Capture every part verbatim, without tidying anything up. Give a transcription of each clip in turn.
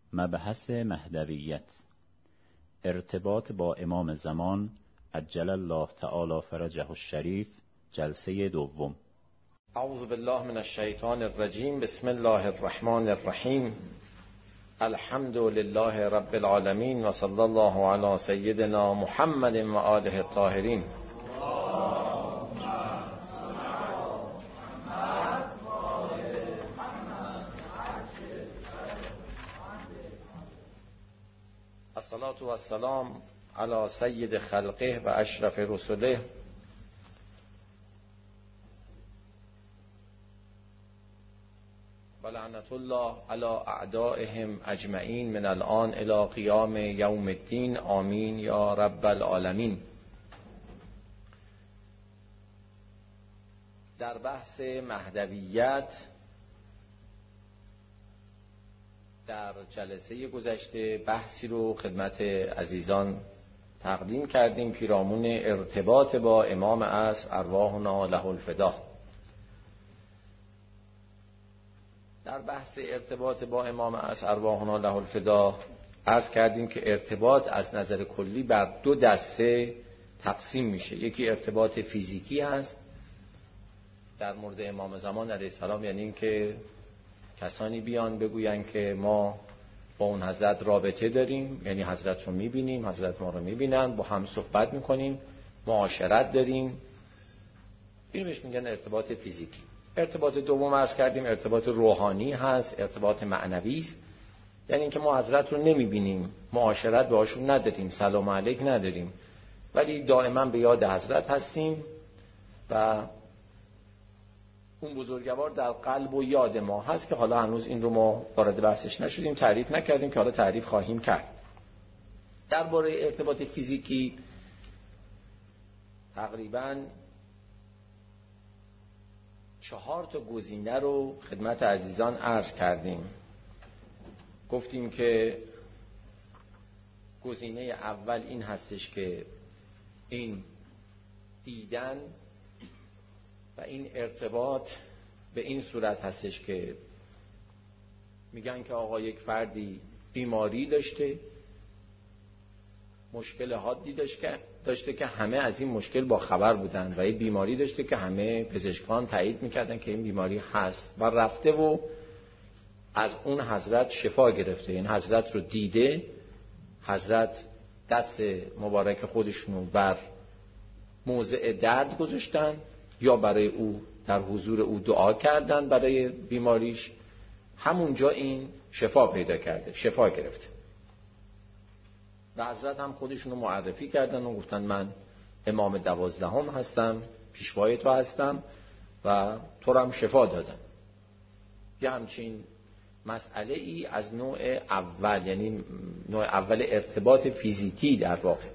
مبحث مهدویت، ارتباط با امام زمان عجل الله تعالی فرجه الشریف، جلسه دوم. اعوذ بالله من الشیطان الرجیم. بسم الله الرحمن الرحیم. الحمد لله رب العالمین و صلی الله علی سیدنا محمد و آله الطاهرین. الصلاة و السلام علی سید خلقه و اشرف رسوله و لعنت الله علی اعدائهم اجمعین من الان الی قیام یوم الدین. آمین یا رب العالمین. در بحث مهدویت در جلسه گذشته بحثی رو خدمت عزیزان تقدیم کردیم پیرامون ارتباط با امام عصر ارواحنا له الفدا. در بحث ارتباط با امام عصر ارواحنا له الفدا عرض کردیم که ارتباط از نظر کلی بر دو دسته تقسیم میشه. یکی ارتباط فیزیکی هست در مورد امام زمان علیه السلام، یعنی این که کسانی بیان بگوین که ما با اون حضرت رابطه داریم، یعنی حضرت رو میبینیم، حضرت ما رو میبینن، با هم صحبت میکنیم، معاشرت داریم. این بهش میگن ارتباط فیزیکی. ارتباط دوم عرض کردیم ارتباط روحانی هست، ارتباط معنوی است، یعنی اینکه ما حضرت رو نمیبینیم، معاشرت باهاشون نداریم، سلام علیک نداریم، ولی دائما به یاد حضرت هستیم و اون بزرگوار در قلب و یاد ما هست که حالا هنوز این رو ما وارد بحثش نشدیم، تعریف نکردیم که حالا تعریف خواهیم کرد. درباره ارتباط فیزیکی تقریباً چهار تا گزینه رو خدمت عزیزان عرض کردیم. گفتیم که گزینه اول این هستش که این دیدن و این ارتباط به این صورت هستش که میگن که آقا یک فردی بیماری داشته، مشکل حادی داشته که همه از این مشکل با خبر بودن و یک بیماری داشته که همه پزشکان تایید میکردن که این بیماری هست و رفته و از اون حضرت شفا گرفته. این حضرت رو دیده، حضرت دست مبارک خودشونو بر موضع درد گذاشتن یا برای او در حضور او دعا کردن برای بیماریش، همونجا این شفا پیدا کرده، شفا گرفته. و حضرت هم خودشونو معرفی کردن و گفتن من امام دوازدهم هستم، پیشوای تو هستم و تو رو هم شفا دادم. یه همچین مسئله ای از نوع اول، یعنی نوع اول ارتباط فیزیکی در واقع.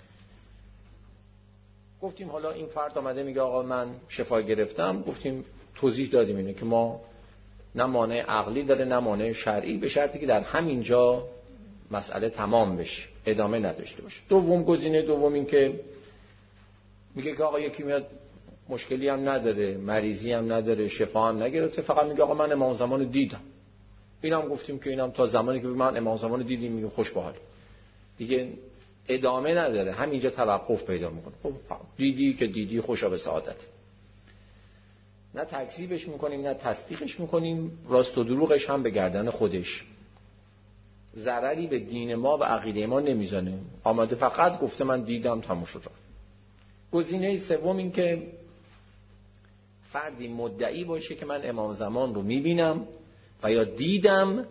گفتیم حالا این فرد آمده میگه آقا من شفا گرفتم، گفتیم توضیح دادیم اینه که ما نه مانع عقلی داره نه مانع شرعی، به شرطی که در همینجا مسئله تمام بشه، ادامه نداشته باشه. دوم گزینه دوم این که میگه که آقا یکی میاد مشکلی هم نداره، مریضی هم نداره، شفا هم نگرفته، فقط میگه آقا من امام زمان رو دیدم. اینم گفتیم که اینم تا زمانی که من امام زمان رو دیدیم میگه خوش بحال، دیگه ادامه نداره، همینجا توقف پیدا میکنه. خب دیدی که دیدی، خوشا به سعادت. نه تکذیبش میکنیم نه تصدیقش میکنیم، راست و دروغش هم به گردن خودش، ضرری به دین ما و عقیده ما نمیزنه، آمده فقط گفته من دیدم تموم شد. گزینه سوم این که فردی مدعی باشه که من امام زمان رو میبینم و یا دیدم،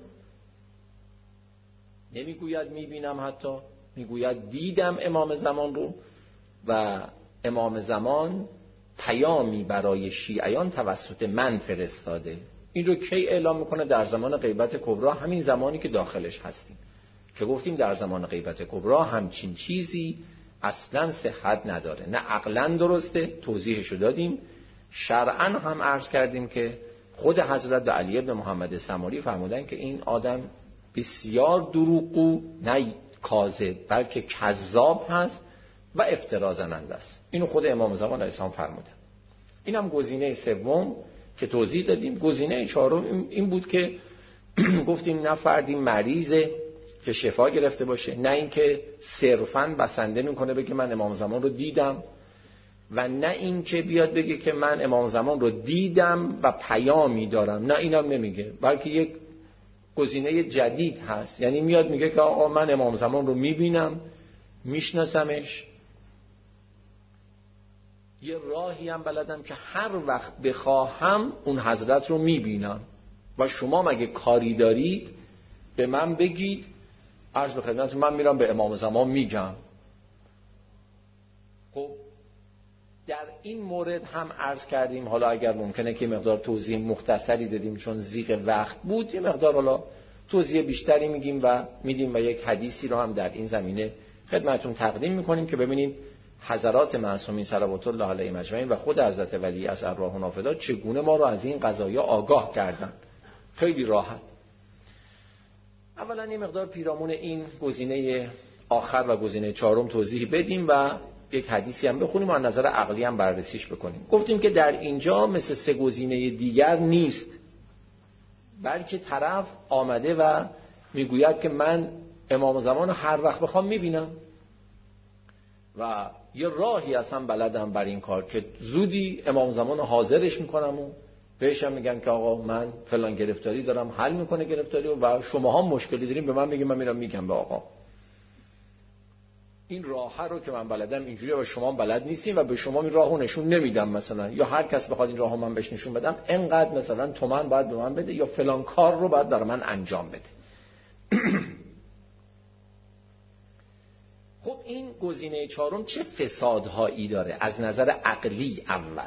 نمیگوید میبینم، حتی میگوید دیدم امام زمان رو و امام زمان پیامی برای شیعیان توسط من فرستاده. این رو کی اعلام میکنه؟ در زمان غیبت کبری، همین زمانی که داخلش هستیم، که گفتیم در زمان غیبت کبری همچین چیزی اصلا صحت نداره، نه عقلا درسته، توضیحشو دادیم. شرعا هم عرض کردیم که خود حضرت علی ابن محمد سماری فرمودن که این آدم بسیار دروغگو، نه کاذب بلکه کذاب هست و افترا زننده است. اینو خود امام زمان علیه السلام فرمودن. اینم گزینه سوم که توضیح دادیم. گزینه چهارم این بود که گفتیم نه فردی مریضه که شفا گرفته باشه، نه اینکه صرفاً بسنده میکنه بگه من امام زمان رو دیدم، و نه اینکه بیاد بگه که من امام زمان رو دیدم و پیامی دارم، نه اینم نمیگه، بلکه یک گزینه جدید هست. یعنی میاد میگه که آقا من امام زمان رو میبینم، میشناسمش، یه راهی هم بلدم که هر وقت بخواهم اون حضرت رو میبینم و شما مگه کاری دارید به من بگید، عرض به خدمتتون من میرم به امام زمان میگم. خب در این مورد هم عرض کردیم، حالا اگر ممکنه که مقدار توضیح مختصری دادیم چون ضیق وقت بود، یه مقدار حالا توضیح بیشتری میگیم و میدیم و یک حدیثی رو هم در این زمینه خدمتتون تقدیم میکنیم که ببینید حضرات معصومین صلوات الله علیهم اجمعین و خود حضرت ولی از ارواحنا فدا چگونه ما رو از این قضایا آگاه کردن. خیلی راحت. اولا یه مقدار پیرامون این گزینه آخر و گزینه چهارم توضیح بدیم و یک حدیثی هم بخونیم و از نظر عقلی هم بررسیش بکنیم. گفتیم که در اینجا مثل سه گزینه دیگر نیست، بلکه طرف آمده و میگوید که من امام زمان هر وقت بخوام میبینم و یه راهی اصلا بلدم بر این کار که زودی امام زمان حاضرش میکنم و بهش هم میگم که آقا من فلان گرفتاری دارم، حل میکنه گرفتاری و شما هم مشکلی داریم به من میگیم، من میرم میگم به آقا این راه رو که من بلدم اینجوریه و شما بلد نیستین و به شما این راهو نشون نمیدم مثلا، یا هر کس بخواد این راهو من بهش نشون بدم انقدر مثلا تومن باید به من بده یا فلان کار رو باید برای من انجام بده. خب این گزینه چهارم چه فسادهایی داره از نظر عقلی؟ اول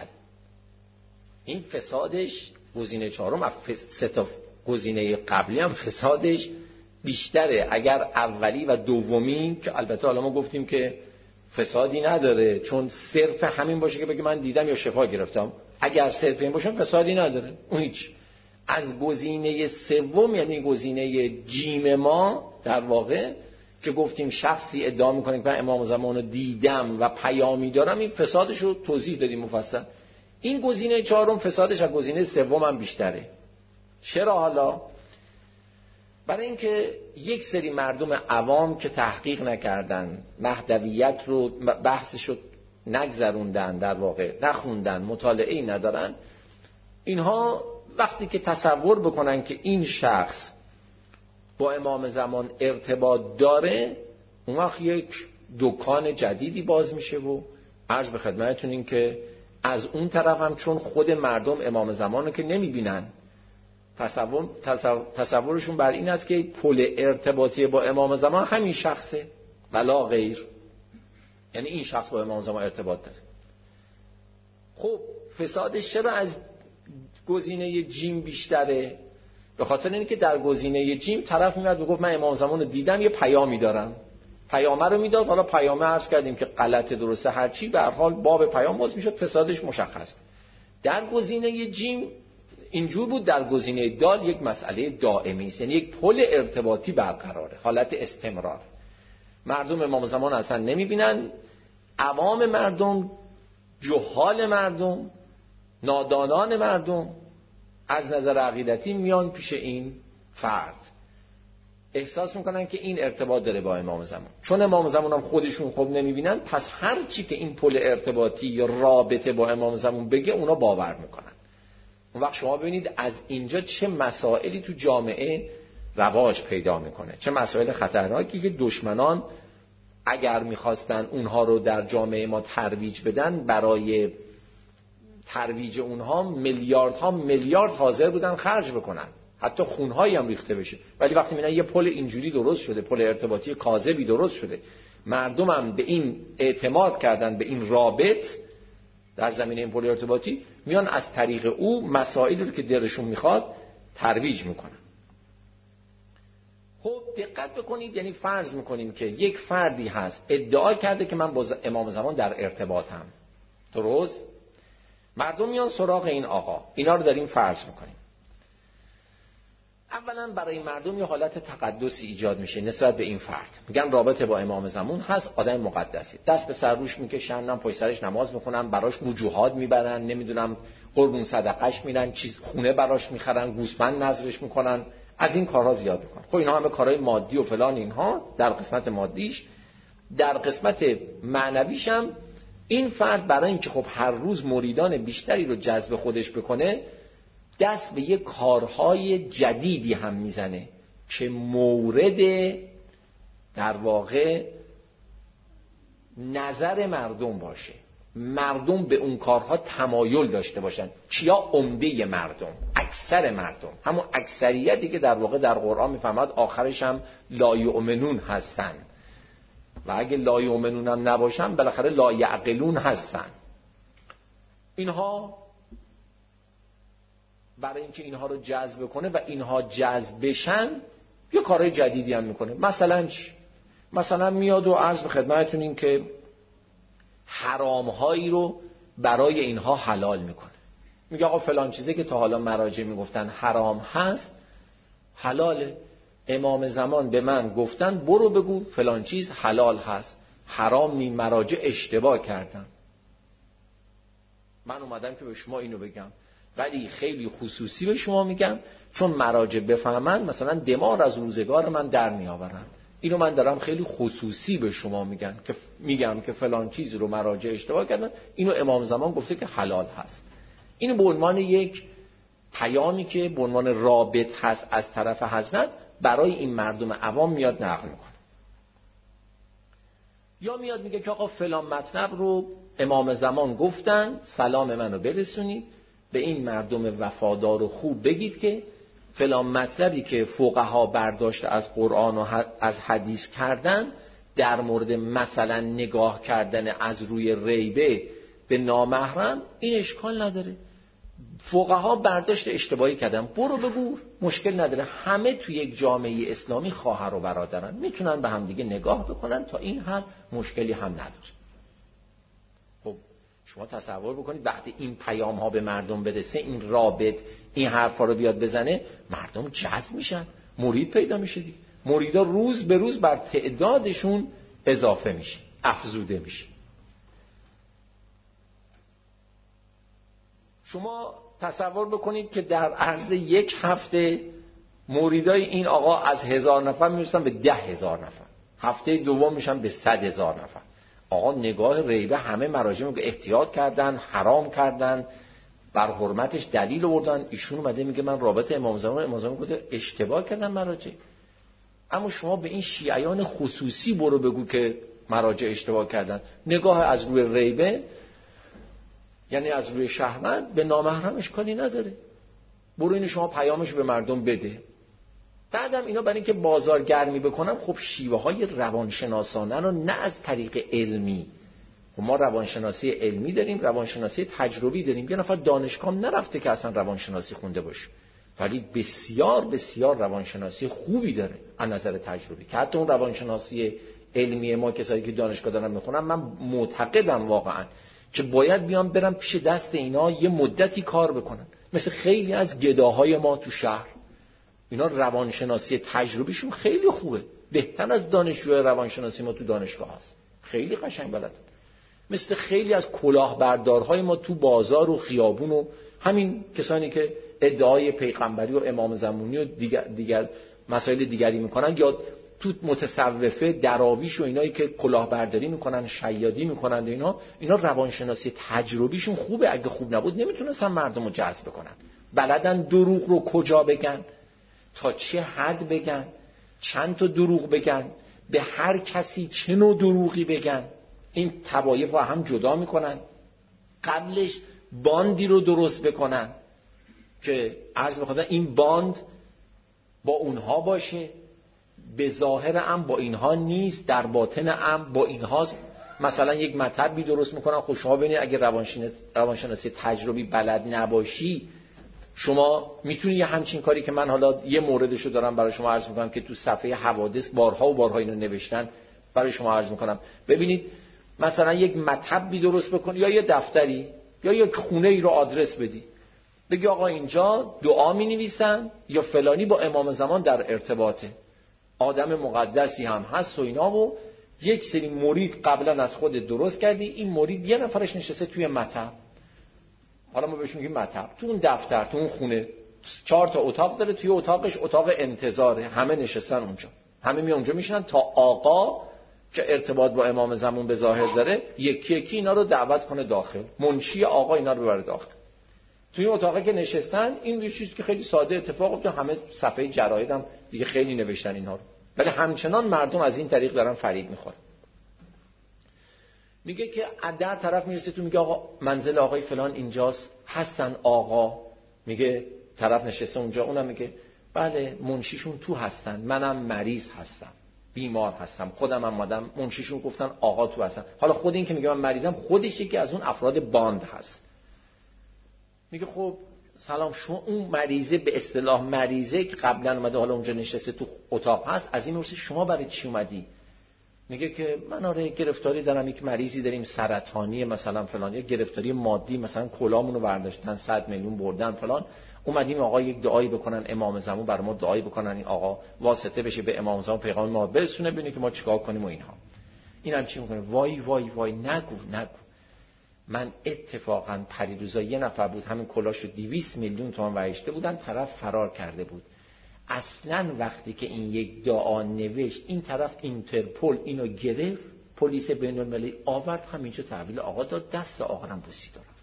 این فسادش گزینه چهارم از سه تا گزینه قبلی هم فسادش بیشتره. اگر اولی و دومی که البته حالا ما گفتیم که فسادی نداره چون صرف همین باشه که بگه من دیدم یا شفا گرفتم، اگر صرف این باشه فسادی نداره اون هیچ. از گزینه سوم یعنی گزینه جیم ما در واقع که گفتیم شخصی ادعا میکنه که من امام زمان رو دیدم و پیامی دارم، این فسادش رو توضیح دادیم مفصل. این گزینه چهارم فسادش از گزینه سوم هم بیشتره. چرا؟ حالا برای اینکه یک سری مردم عوام که تحقیق نکردن، مهدویت رو بحثش رو نگذروندن، در واقع نخوندن، مطالعه‌ای ندارن، اینها وقتی که تصور بکنن که این شخص با امام زمان ارتباط داره، اون وقت یک دکان جدیدی باز میشه و عرض به خدمتتون این که از اون طرف هم چون خود مردم امام زمان رو که نمیبینن، تصور تصورشون بر این است که پل ارتباطی با امام زمان همین شخصه ولا غیر، یعنی این شخص با امام زمان ارتباط داره. خب فسادش چرا از گزینه جیم بیشتره؟ به خاطر اینه که در گزینه جیم طرف میاد میگفت من امام زمان رو دیدم، یه پیامی دارم، پیامه رو میداد، حالا پیامه عرض کردیم که غلط درسته هر چی به هر حال باب پیام باز میشد، فسادش مشخص. در گزینه جیم اینجور بود، در گزینه دال یک مسئله دائمی است، یعنی یک پل ارتباطی برقراره، حالت استمرار. مردم امام زمان اصلا نمیبینن، عوام مردم، جهال مردم، نادانان مردم از نظر عقیدتی میان پیش این فرد، احساس میکنن که این ارتباط داره با امام زمان. چون امام زمان هم خودشون خوب نمیبینن، پس هر چی که این پل ارتباطی یا رابطه با امام زمان بگه اونا باور میکنن. اون وقت شما ببینید از اینجا چه مسائلی تو جامعه رواج پیدا میکنه، چه مسائل خطرناکی که دشمنان اگر میخواستن اونها رو در جامعه ما ترویج بدن، برای ترویج اونها میلیاردها میلیارد حاضر بودن خرج بکنن، حتی خونهایی هم ریخته بشه. ولی وقتی میبینن یه پل اینجوری درست شده، پل ارتباطی کاذبی درست شده، مردم هم به این اعتماد کردن، به این رابط در زمینه این پل ارتباطی، میان از طریق او مسائلی رو که دلشون میخواد ترویج میکنن. خب دقت بکنید، یعنی فرض میکنیم که یک فردی هست ادعا کرده که من با امام زمان در ارتباطم، درست؟ مردم میان سراغ این آقا، اینا رو داریم فرض میکنیم. اولا برای مردم یه حالت تقدسی ایجاد میشه نسبت به این فرد، میگن رابطه با امام زمان هست، آدم مقدسی، دست به سر روش میکشن، پشت سرش نماز میخونن، براش وجوهات میبرن، نمیدونم قربون صدقش میرن، چیز خونه براش میخرن، گوسفند نذرش میکنن، از این کارها زیاد بکن. خب اینها همه کارهای مادی و فلان، اینها در قسمت مادیش. در قسمت معنویش هم این فرد برای اینکه خب هر روز مریدان بیشتری رو جذب خودش بکنه، دست به یک کارهای جدیدی هم میزنه که مورد در واقع نظر مردم باشه، مردم به اون کارها تمایل داشته باشن. کیا؟ عمده مردم، اکثر مردم، همون اکثریتی که در واقع در قرآن میفهمد آخرش هم لا یؤمنون هستن و اگه لا یؤمنون هم نباشن بالاخره لا یعقلون هستن. اینها برای اینکه اینها رو جذب کنه و اینها جذب بشن یه کارهای جدیدی هم میکنه. مثلا چی؟ مثلا میاد و عرض به خدمتتون این که حرام هایی رو برای اینها حلال میکنه. میگه آقا فلان چیزی که تا حالا مراجع میگفتن حرام هست حلاله. امام زمان به من گفتن برو بگو فلان چیز حلال هست، حرام نی، مراجع اشتباه کردن. من اومدم که به شما اینو بگم، ولی خیلی خصوصی به شما میگم چون مراجع بفهمن مثلا دمار از روزگار من در میآورن. اینو من دارم خیلی خصوصی به شما میگم که میگم که فلان چیز رو مراجع اشتباه کردن، اینو امام زمان گفته که حلال هست. اینو به عنوان یک پیامی که به عنوان رابط هست از طرف حضرت برای این مردم عوام میاد نقل میکنه. یا میاد میگه که آقا فلان مطلب رو امام زمان گفتن، سلام منو برسونید به این مردم وفادار و خوب، بگید که فلان مطلبی که فقها برداشته از قرآن و از حدیث کردن در مورد مثلا نگاه کردن از روی ریبه به نامحرم، این اشکال نداره. فقها برداشت اشتباهی کردن، برو بگو، مشکل نداره. همه توی یک جامعه اسلامی خواهر و برادرن، میتونن به هم دیگه نگاه بکنن، تا این حد مشکلی هم نداره. خب شما تصور بکنید وقتی این پیام ها به مردم برسه، این رابط این حرفا رو بیاد بزنه، مردم جذب میشن، مرید پیدا میشه دیگه. مریدا روز به روز بر تعدادشون اضافه میشه، افزوده میشه. شما تصور بکنید که در عرض یک هفته مریدای این آقا از هزار نفر میرسن به ده هزار نفر، هفته دوم میشن به صد هزار نفر. آقا نگاه ریبه همه مراجع میگه احتیاط کردن، حرام کردن، بر حرمتش دلیل آوردن. ایشون اومده میگه من رابطه امام زمان، امام زمان گفته اشتباه کردن مراجع. اما شما به این شیعیان خصوصی برو بگو که مراجع اشتباه کردن. نگاه از روی ریبه یعنی از روی شهوت به نامحرم اشکالی نداره، برو اینو شما پیامش به مردم بده. بعدم اینا برای اینکه بازارگرمی بکنن، خب شیوه های روانشناسانه رو نه از طریق علمی، خب ما روانشناسی علمی داریم، روانشناسی تجربی داریم. یه نفر دانشگاه نرفته که اصلا روانشناسی خونده باشه، ولی بسیار بسیار روانشناسی خوبی داره از نظر تجربی، که حتی اون روانشناسی علمی ما کسایی که دانشگاه دارن میخونن، من معتقدم واقعا که باید بیان برن پیش دست اینا یه مدتی کار بکنن. مثل خیلی از گداهای ما تو شهر، اینا روانشناسی تجربیشون خیلی خوبه، بهتر از دانشجوی روانشناسی ما تو دانشگاه هست، خیلی قشنگ بلدن. مثل خیلی از کلاهبردارهای ما تو بازار و خیابون و همین کسانی که ادعای پیغمبری و امام زمانی و دیگر, دیگر مسائل دیگری میکنن، یا تو متصوفه دراویش و اینایی که کلاهبرداری میکنن، شیادی میکنن، اینا اینا روانشناسی تجربیشون خوبه. اگه خوب نبود نمیتونستن مردم رو جذب کنن. بلدن دروغ رو کجا بگن، تا چه حد بگن، چند تا دروغ بگن، به هر کسی چه نوع دروغی بگن. این طوایف رو هم جدا میکنن. قبلش باندی رو درست بکنن که عرض بخوادن این باند با اونها باشه، به ظاهر هم با اینها نیست، در باطن هم با اینهاست. مثلا یک مطلبی درست میکنن. خب شما ببینید اگه روانشناسی روانشناسی تجربی بلد نباشی، شما میتونی یه همچین کاری که من حالا یه موردشو دارم برای شما عرض میکنم که تو صفحه حوادث بارها و بارها اینو نوشتن، برای شما عرض میکنم. ببینید مثلا یک مطلبی درست بکن، یا یه دفتری یا یک خونه ای رو آدرس بدی، بگی آقا اینجا دعا می نویسن یا فلانی با امام زمان در ارتباطه، آدم مقدسی هم هست و اینا، و یک سری مرید قبلا از خود درست کردی، این مرید یه نفرش نشسته توی مطب، حالا ما بهش میگیم مطب، تو اون دفتر، تو اون خونه، چهار تا اتاق داره، توی اتاقش اتاق انتظاره، همه نشستن اونجا، همه می اونجا میشینن تا آقا که ارتباط با امام زمان به ظاهر داره یکی یکی اینا رو دعوت کنه داخل، منشی آقا اینا رو ببره داخل. توی این اتاقی که نشستن این یه چیزی که خیلی ساده اتفاق افتاد، همه صفحه جراید هم دیگه خیلی نوشتن اینها رو، ولی همچنان مردم از این طریق دارن فریب میخورن. میگه که در طرف میرسه تو میگه آقا منزل آقای فلان اینجاست، حسن آقا. میگه طرف نشسته اونجا، اونم میگه بله منشیشون تو هستن، منم مریض هستم، بیمار هستم، خودم هم اومدم، منشیشون گفتن آقا تو هستن. حالا خود این که میگه من مریضم خودش یکی از اون افراد باند هست. میگه خب سلام، شما اون مریضه به اصطلاح مریضه که قبلا اومده حالا اونجا نشسته تو اتاق هست، از این میپرسه شما برای چی اومدی؟ میگه که من آره گرفتاری دارم، یک مریضی داریم سرطانی مثلا فلان، یا گرفتاری مادی مثلا کلامونو برداشتن صد میلیون بردن فلان، اومدیم آقا یک دعایی بکنن امام زمان بر ما دعایی بکنن، این آقا واسطه بشه به امام زمان پیغام ما برسونه ببینه که ما چیکار کنیم و اینها. اینم چی میکنه؟ وای وای وای نگو نگو. من اتفاقا پریروزا یه نفر بود همین کلاشو دویست میلیون تومان وحشته بودن، طرف فرار کرده بود. اصلا وقتی که این یک دعا نوشت این طرف اینترپل اینو گرفت، پلیس بین المللی آورد، همینجا تحویل آقا داد، دست آقا هم بوسید و رفت.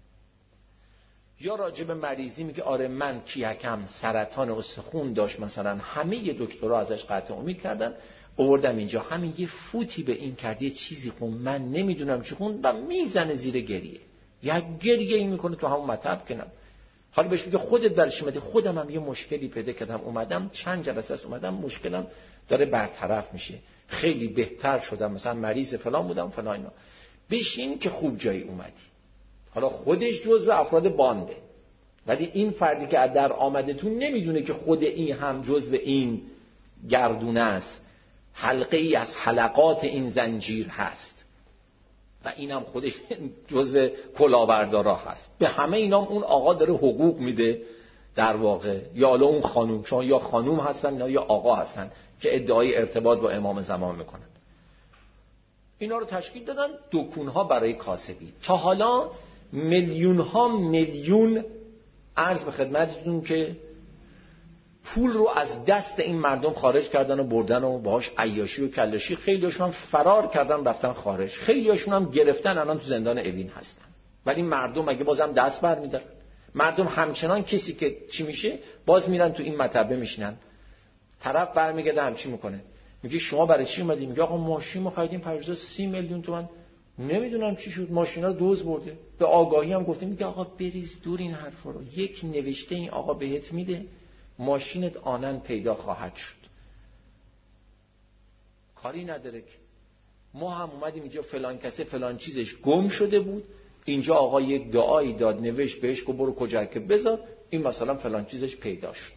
یا راجب مریضی میگه آره من کیکم سرطان استخون داشت مثلا، همه دکترها ازش قطع امید کردن، آوردم اینجا همین یه فوتی به این کرد، یه چیزی خون من نمیدونم چی خون و میزنه زیر گریه، یک گریه ای میکنه تو همون مطب کنم. حالا بهش میگه خودت برش اومدی؟ خودم هم یه مشکلی پیدا کردم اومدم، چند جلسه است اومدم، مشکلم داره برطرف میشه، خیلی بهتر شدم، مثلا مریض فلان بودم فلان اینا. بشین که خوب جایی اومدی. حالا خودش جزو افراد بانده، ولی این فردی که در آمده تو نمیدونه که خود این هم جزو این گردونه است، حلقه ای از حلقات این زنجیر هست و اینم خودش جزو کلاهبردارا هست. به همه اینام اون آقا داره حقوق میده در واقع، یا حالا اون خانوم، چون یا خانوم هستن یا آقا هستن که ادعای ارتباط با امام زمان میکنن. اینا رو تشکیل دادن دکونها برای کاسبی. تا حالا میلیون ها میلیون عرض به خدمتتون که پول رو از دست این مردم خارج کردن و بردن و باهاش عیاشی و کلاشی، خیلی هاشون هم فرار کردن رفتن خارج، خیلی هاشون هم گرفتن الان تو زندان اوین هستن. ولی مردم اگه بازم دست بر میدارن، مردم همچنان کسی که چی میشه باز میرن تو این مطبه میشینن. طرف برمیگرده هم چی میکنه؟ میگه شما برای چی اومدی؟ میگه آقا ماشین ما خریدیم پریزا سی میلیون تومان، نمیدونم چی شد ماشینا رو دوز برده. به آگاهی هم گفتیم. میگه آقا بریز دور این حرفا رو، یک نوشته این آقا بهت میده ماشینت آنن پیدا خواهد شد. کاری نداره که ما هم اومدیم اینجا فلان کسه فلان چیزش گم شده بود، اینجا آقا یک دعایی داد نوشت بهش که برو کجا که بذار این مثلا فلان چیزش پیدا شد.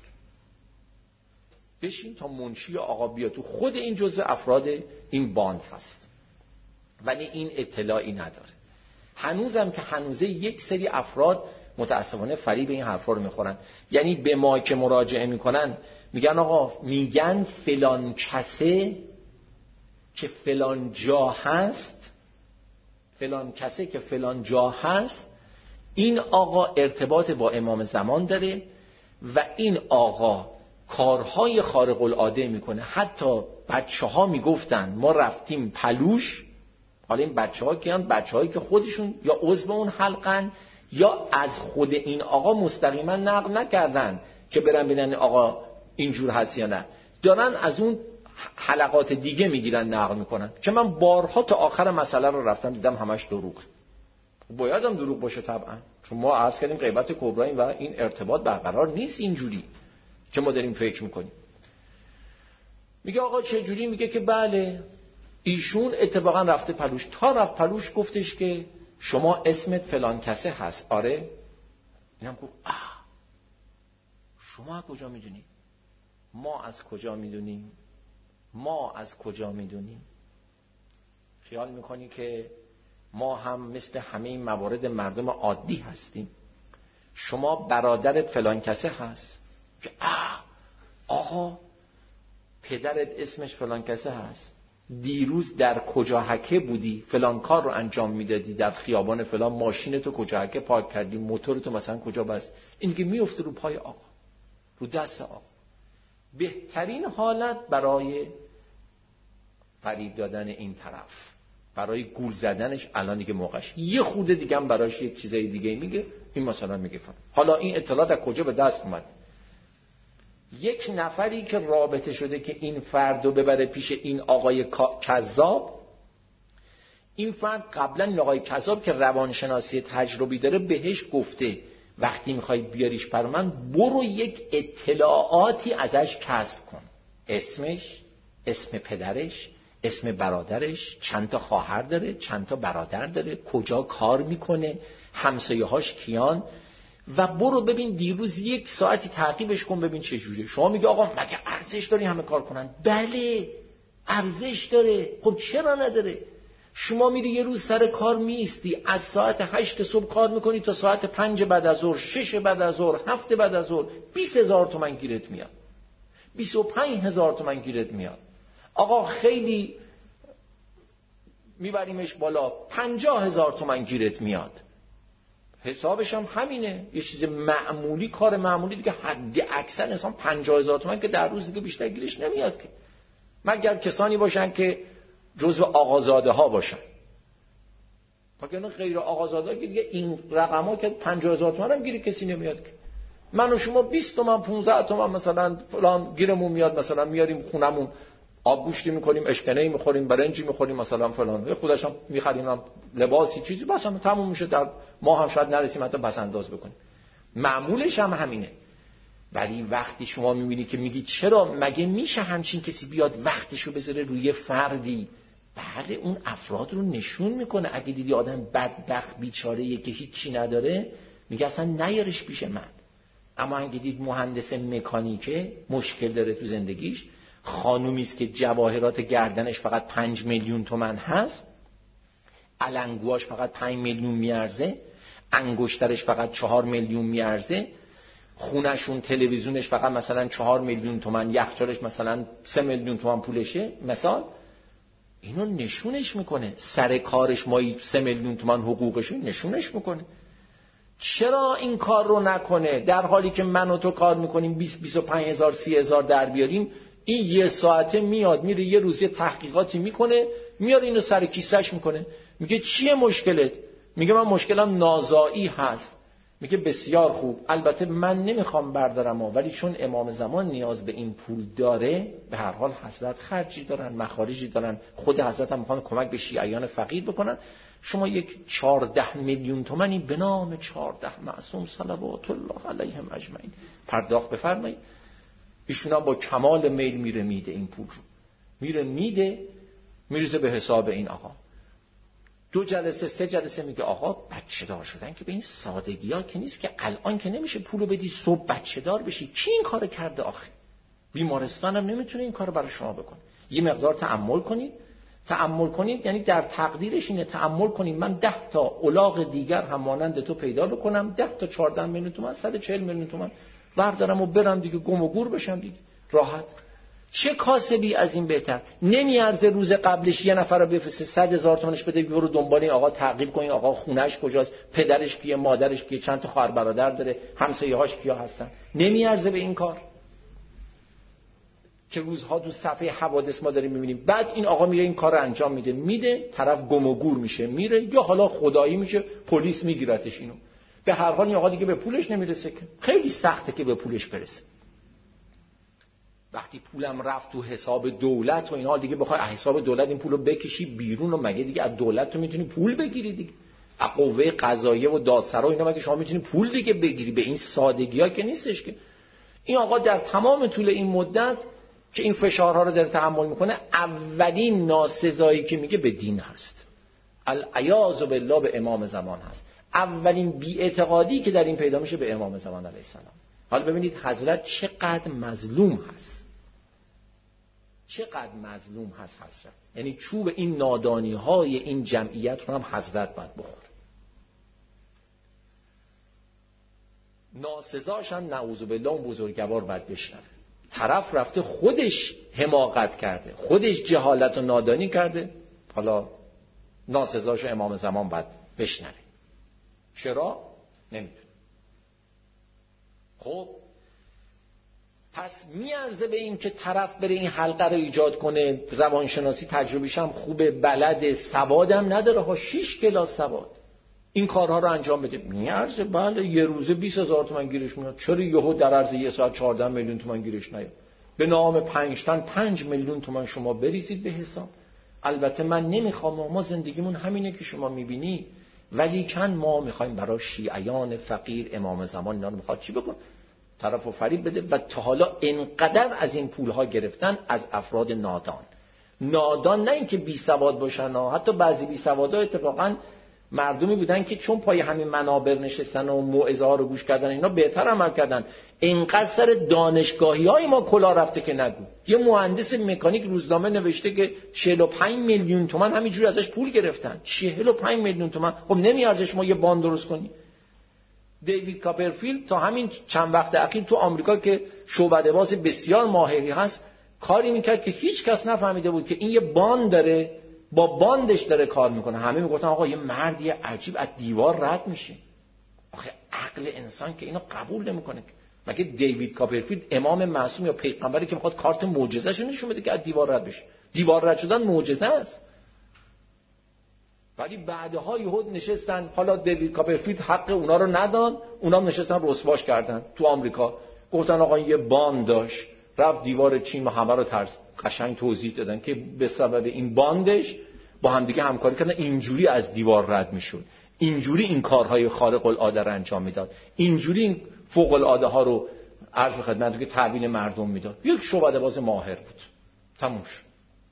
بشین تا منشی آقا بیا تو. خود این جزء افراد این باند هست ولی این اطلاعی نداره. هنوزم که هنوزه یک سری افراد متاسفانه فریب این حرفا رو میخورن. یعنی به ما که مراجعه میکنن میگن آقا میگن فلان کسه که فلان جا هست، فلان کسه که فلان جا هست این آقا ارتباط با امام زمان داره و این آقا کارهای خارق العاده میکنه. حتی بچه ها میگفتن ما رفتیم پلوش. حالا این بچه ها کیان؟ بچه هایی که خودشون یا عضو اون حلقن یا از خود این آقا مستقیما نقل نکردن که برن ببینن آقا اینجور هست یا نه، دارن از اون حلقات دیگه میگیرن نقل میکنن که من بارها تا آخر مسئله رو رفتم دیدم همش دروغ. باید هم دروغ باشه طبعا، چون ما عرض کردیم غیبت کبرا و این ارتباط برقرار نیست اینجوری که ما داریم فکر میکنیم. میگه آقا چه جوری؟ میگه که بله ایشون اتفاقا رفته پلوش. تا رفت پلوش گفتش که شما اسمت فلان کسه هست؟ آره. اینم گفت آه شما از کجا میدونی؟ ما از کجا میدونیم؟ ما از کجا میدونیم؟ خیال میکنی که ما هم مثل همه این موارد مردم عادی هستیم؟ شما برادرت فلان کسه هست؟ که آه آقا پدرت اسمش فلان کسه هست، دیروز در کجا هکه بودی فلان کار رو انجام میدادی، در خیابان فلان ماشینتو کجا هکه پارک کردی، موتورتو مثلا کجا بست. این که میفته رو پای آقا. رو دست آقا. بهترین حالت برای فریب دادن این طرف، برای گول زدنش الان دیگه موقعش. یه خورده دیگه هم براش یک چیزای دیگه میگه، این مثلا میگه فن. حالا این اطلاعات از کجا به دست اومد؟ یک نفری که رابطه شده که این فرد رو ببره پیش این آقای کذاب، این فرد قبلا این آقای کذاب که روانشناسی تجربی داره بهش گفته وقتی میخوای بیاریش پر من برو یک اطلاعاتی ازش کسب کن، اسمش، اسم پدرش، اسم برادرش، چند تا خواهر داره، چند تا برادر داره، کجا کار میکنه، همسایه هاش کیان، و برو ببین دیروز یک ساعتی تعقیبش کن ببین چه جوریه. شما میگه آقا مگه ارزش داری همه کار کنن؟ بله ارزش داره. خب چرا نداره؟ شما میری یه روز سر کار میستی، از ساعت هشت صبح کار میکنی تا ساعت پنج بعد از ظهر، شش بعد از ظهر، هفت بعد از ظهر، بیست هزار تومن گیرت میاد، بیست و پنج هزار تومن گیرت میاد. آقا خیلی میبریمش بالا، پنجاه هزار تومن گیرت میاد. حسابش هم همینه، یه چیز معمولی، کار معمولی دیگه. حد اکثر انسان پنجاه هزار تومن که در روز دیگه بیشتر گیرش نمیاد که، مگر کسانی باشن که جزو آقازاده ها باشن. وگرنه غیر آقازاده ها که دیگه این رقم ها که پنجاه هزار تومن هم گیری کسی نمیاد که. من و شما بیست تومن پانزده تومن مثلا فلان گیرمون میاد، مثلا میاریم خونمون آب گوشتی میکنیم، اشکنه‌ای میخوریم، برنجی میخوریم، مثلا فلان، خودش هم میخریم لباسی چیزی، بس هم تموم میشه، در ما هم شاید نرسیم حتی بس انداز بکنیم. معمولش هم همینه. ولی وقتی شما میبینی که میگی چرا مگه میشه همچین کسی بیاد وقتشو بذاره روی فردی؟ بله اون افراد رو نشون میکنه. اگه دیدی آدم بدبخت بیچاره‌ایه که هیچی نداره، میگه اصلا نیارش پیش من. اما اگه دید مهندس مکانیکه مشکل داره تو زندگیش، خانومی است که جواهرات گردنش فقط پنج میلیون تومن هست، علنگواش فقط پنج میلیون میارزه، انگشترش فقط چهار میلیون میارزه، خونشون تلویزیونش فقط مثلا چهار میلیون تومن، یخچالش مثلا سه میلیون تومن پولشه، مثال اینو نشونش میکنه. سر کارش مایی سه میلیون تومن حقوقشو نشونش میکنه. چرا این کار رو نکنه؟ در حالی که من و تو کار میکنیم بیست بیست و پنج هزار سی هزار در بیاریم، این یه ساعته میاد میره یه روز یه تحقیقاتی میکنه، میاره اینو سر کیسهش میکنه، میگه چیه مشکلت؟ میگه من مشکلم نازایی هست. میگه بسیار خوب، البته من نمیخوام بردارم ها، ولی چون امام زمان نیاز به این پول داره، به هر حال حضرت خرجی دارن، مخارجی دارن، خود حضرت هم میخوان کمک به شیعیان فقیر بکنن، شما یک چهارده میلیون تومانی به نام چهارده معصوم صلوات الله علیهم اجمعین پرداخت بفرمایید. ایشون هم با کمال میل میره میده این پول رو، میره میده، میرزه به حساب این آقا. دو جلسه سه جلسه میگه آقا بچه دار شدن که به این سادگی ها که نیست، که الان که نمیشه پولو بدی صبح بچه دار بشی. کی این کار کرده آخه؟ بیمارستان هم نمیتونه این کار برای شما بکنه. یه مقدار تأمل کنید، تأمل کنید یعنی در تقدیرش اینه تأمل کنید من ده تا الاغ دیگر هم مانند تو پیدا بکنم، ده تا چهارده میلیون تومان، صد و چهل میلیون تومان بردارم و برم دیگه، گم و گور بشم دیگه، راحت. چه کاسبی از این بهتر؟ نمیارزه روز قبلش یه نفر رو بفرسته صد هزار تومانش بده برو دنبال این آقا تعقیب کن، این آقا خونه‌اش کجاست، پدرش کیه، مادرش کیه، چند تا خواهر برادر داره، همسایه‌هاش کیا هستن؟ نمیارزه به این کار که روزها تو صفحه حوادث ما داریم می‌بینیم. بعد این آقا میره این کار رو انجام میده، میده طرف گم و گور میشه، میره یا حالا خدایی میشه، پلیس میگیرتش اینو. به هر حال این آقا دیگه به پولش نمیرسه که، خیلی سخته که به پولش برسه. وقتی پولم رفت تو حساب دولت و اینا، دیگه بخوای از حساب دولت این پولو بکشی بیرون و مگه دیگه از دولت تو میتونی پول بگیری دیگه؟ از قوه قضاییه و دادسرا اینا مگه شما میتونی پول دیگه بگیری؟ به این سادگی‌ها که نیستش که. این آقا در تمام طول این مدت که این فشارها رو داره تحمل میکنه، اولین ناسزایی که میگه به دین هست، العیاذ بالله به امام زمان هست، اولین بی‌اعتقادی که در این پیدا میشه به امام زمان علیه السلام. حالا ببینید حضرت چقدر مظلوم هست، چقدر مظلوم هست حضرت. یعنی چوب این نادانی های این جمعیت رو هم حضرت باید بخوره. ناسزاش هم نعوذ بالله اون بزرگوار باید بشنوه. طرف رفته خودش حماقت کرده، خودش جهالت و نادانی کرده، حالا ناسزاش امام زمان باید بشنوه. چرا؟ نمیدونه. خب پس میارزه به این که طرف بره این حلقه رو ایجاد کنه، روانشناسی تجربیش هم خوبه، بلده، سوادم نداره ها، شش کلاس سواد، این کارها رو انجام بده، میارزه. بله یه روزه بیست هزار تومان گیرش میاد، چرا یهو در عرض یه ساعت چهارده میلیون تومان گیرش نیاد؟ به نام پنج تن پنج میلیون تومان شما بریزید به حساب. البته من نمیخوام، ما زندگیمون همینه که شما میبینی، ولی کن ما میخوایم برای شیعیان فقیر امام زمان اینا رو میخواد چی بکن؟ طرف و فریب بده. و تا حالا انقدر از این پولها گرفتن از افراد نادان. نادان نه اینکه بی سواد باشن، حتی بعضی بی سوادا اتفاقا مردمی بودن که چون پای همین منابر نشستن و موعظه ها رو گوش کردن اینا بهتر عمل کردن. اینقدر سر دانشگاهی های ما کلا رفته که نگو. یه مهندس مکانیک روزنامه نوشته که چهل و پنج میلیون تومان همینجوری ازش پول گرفتن. چهل و پنج میلیون تومان. خب نمیارزه شما یه باند درست کنی؟ دیوید کاپرفیلد تا همین چند وقت اخیر تو آمریکا که شعبده‌باز بسیار ماهری هست کاری میکرد که هیچ کس نفهمیده بود که این یه باند داره، با باندش داره کار میکنه. همه میگفتن آقا یه مردی عجیب از دیوار رد میشه. آخه عقل انسان که اینو قبول نمیکنه. مگه دیوید کاپرفیلد امام معصوم یا پیغمبری که میخواد کارت معجزه‌شو نشون بده که از دیوار رد بشه؟ دیوار رد شدن معجزه است. ولی بعدها یهود نشستن، حالا دیوید کاپرفیلد حق اونا رو نداد، اونا هم نشستن رسواش کردن تو آمریکا. گفتن آقا یه باند داشت، رفت دیوار چین و همه رو ترس قشنگ توضیح دادن که به سبب این باندش با هم دیگه همکاری کردن، اینجوری از دیوار رد میشد، اینجوری این کارهای خارق العاده رو انجام میداد، اینجوری این فوق العاده ها رو عرض به خدمتتون که تحویل مردم میداد. یک شعبده‌باز ماهر بود. تموم شد.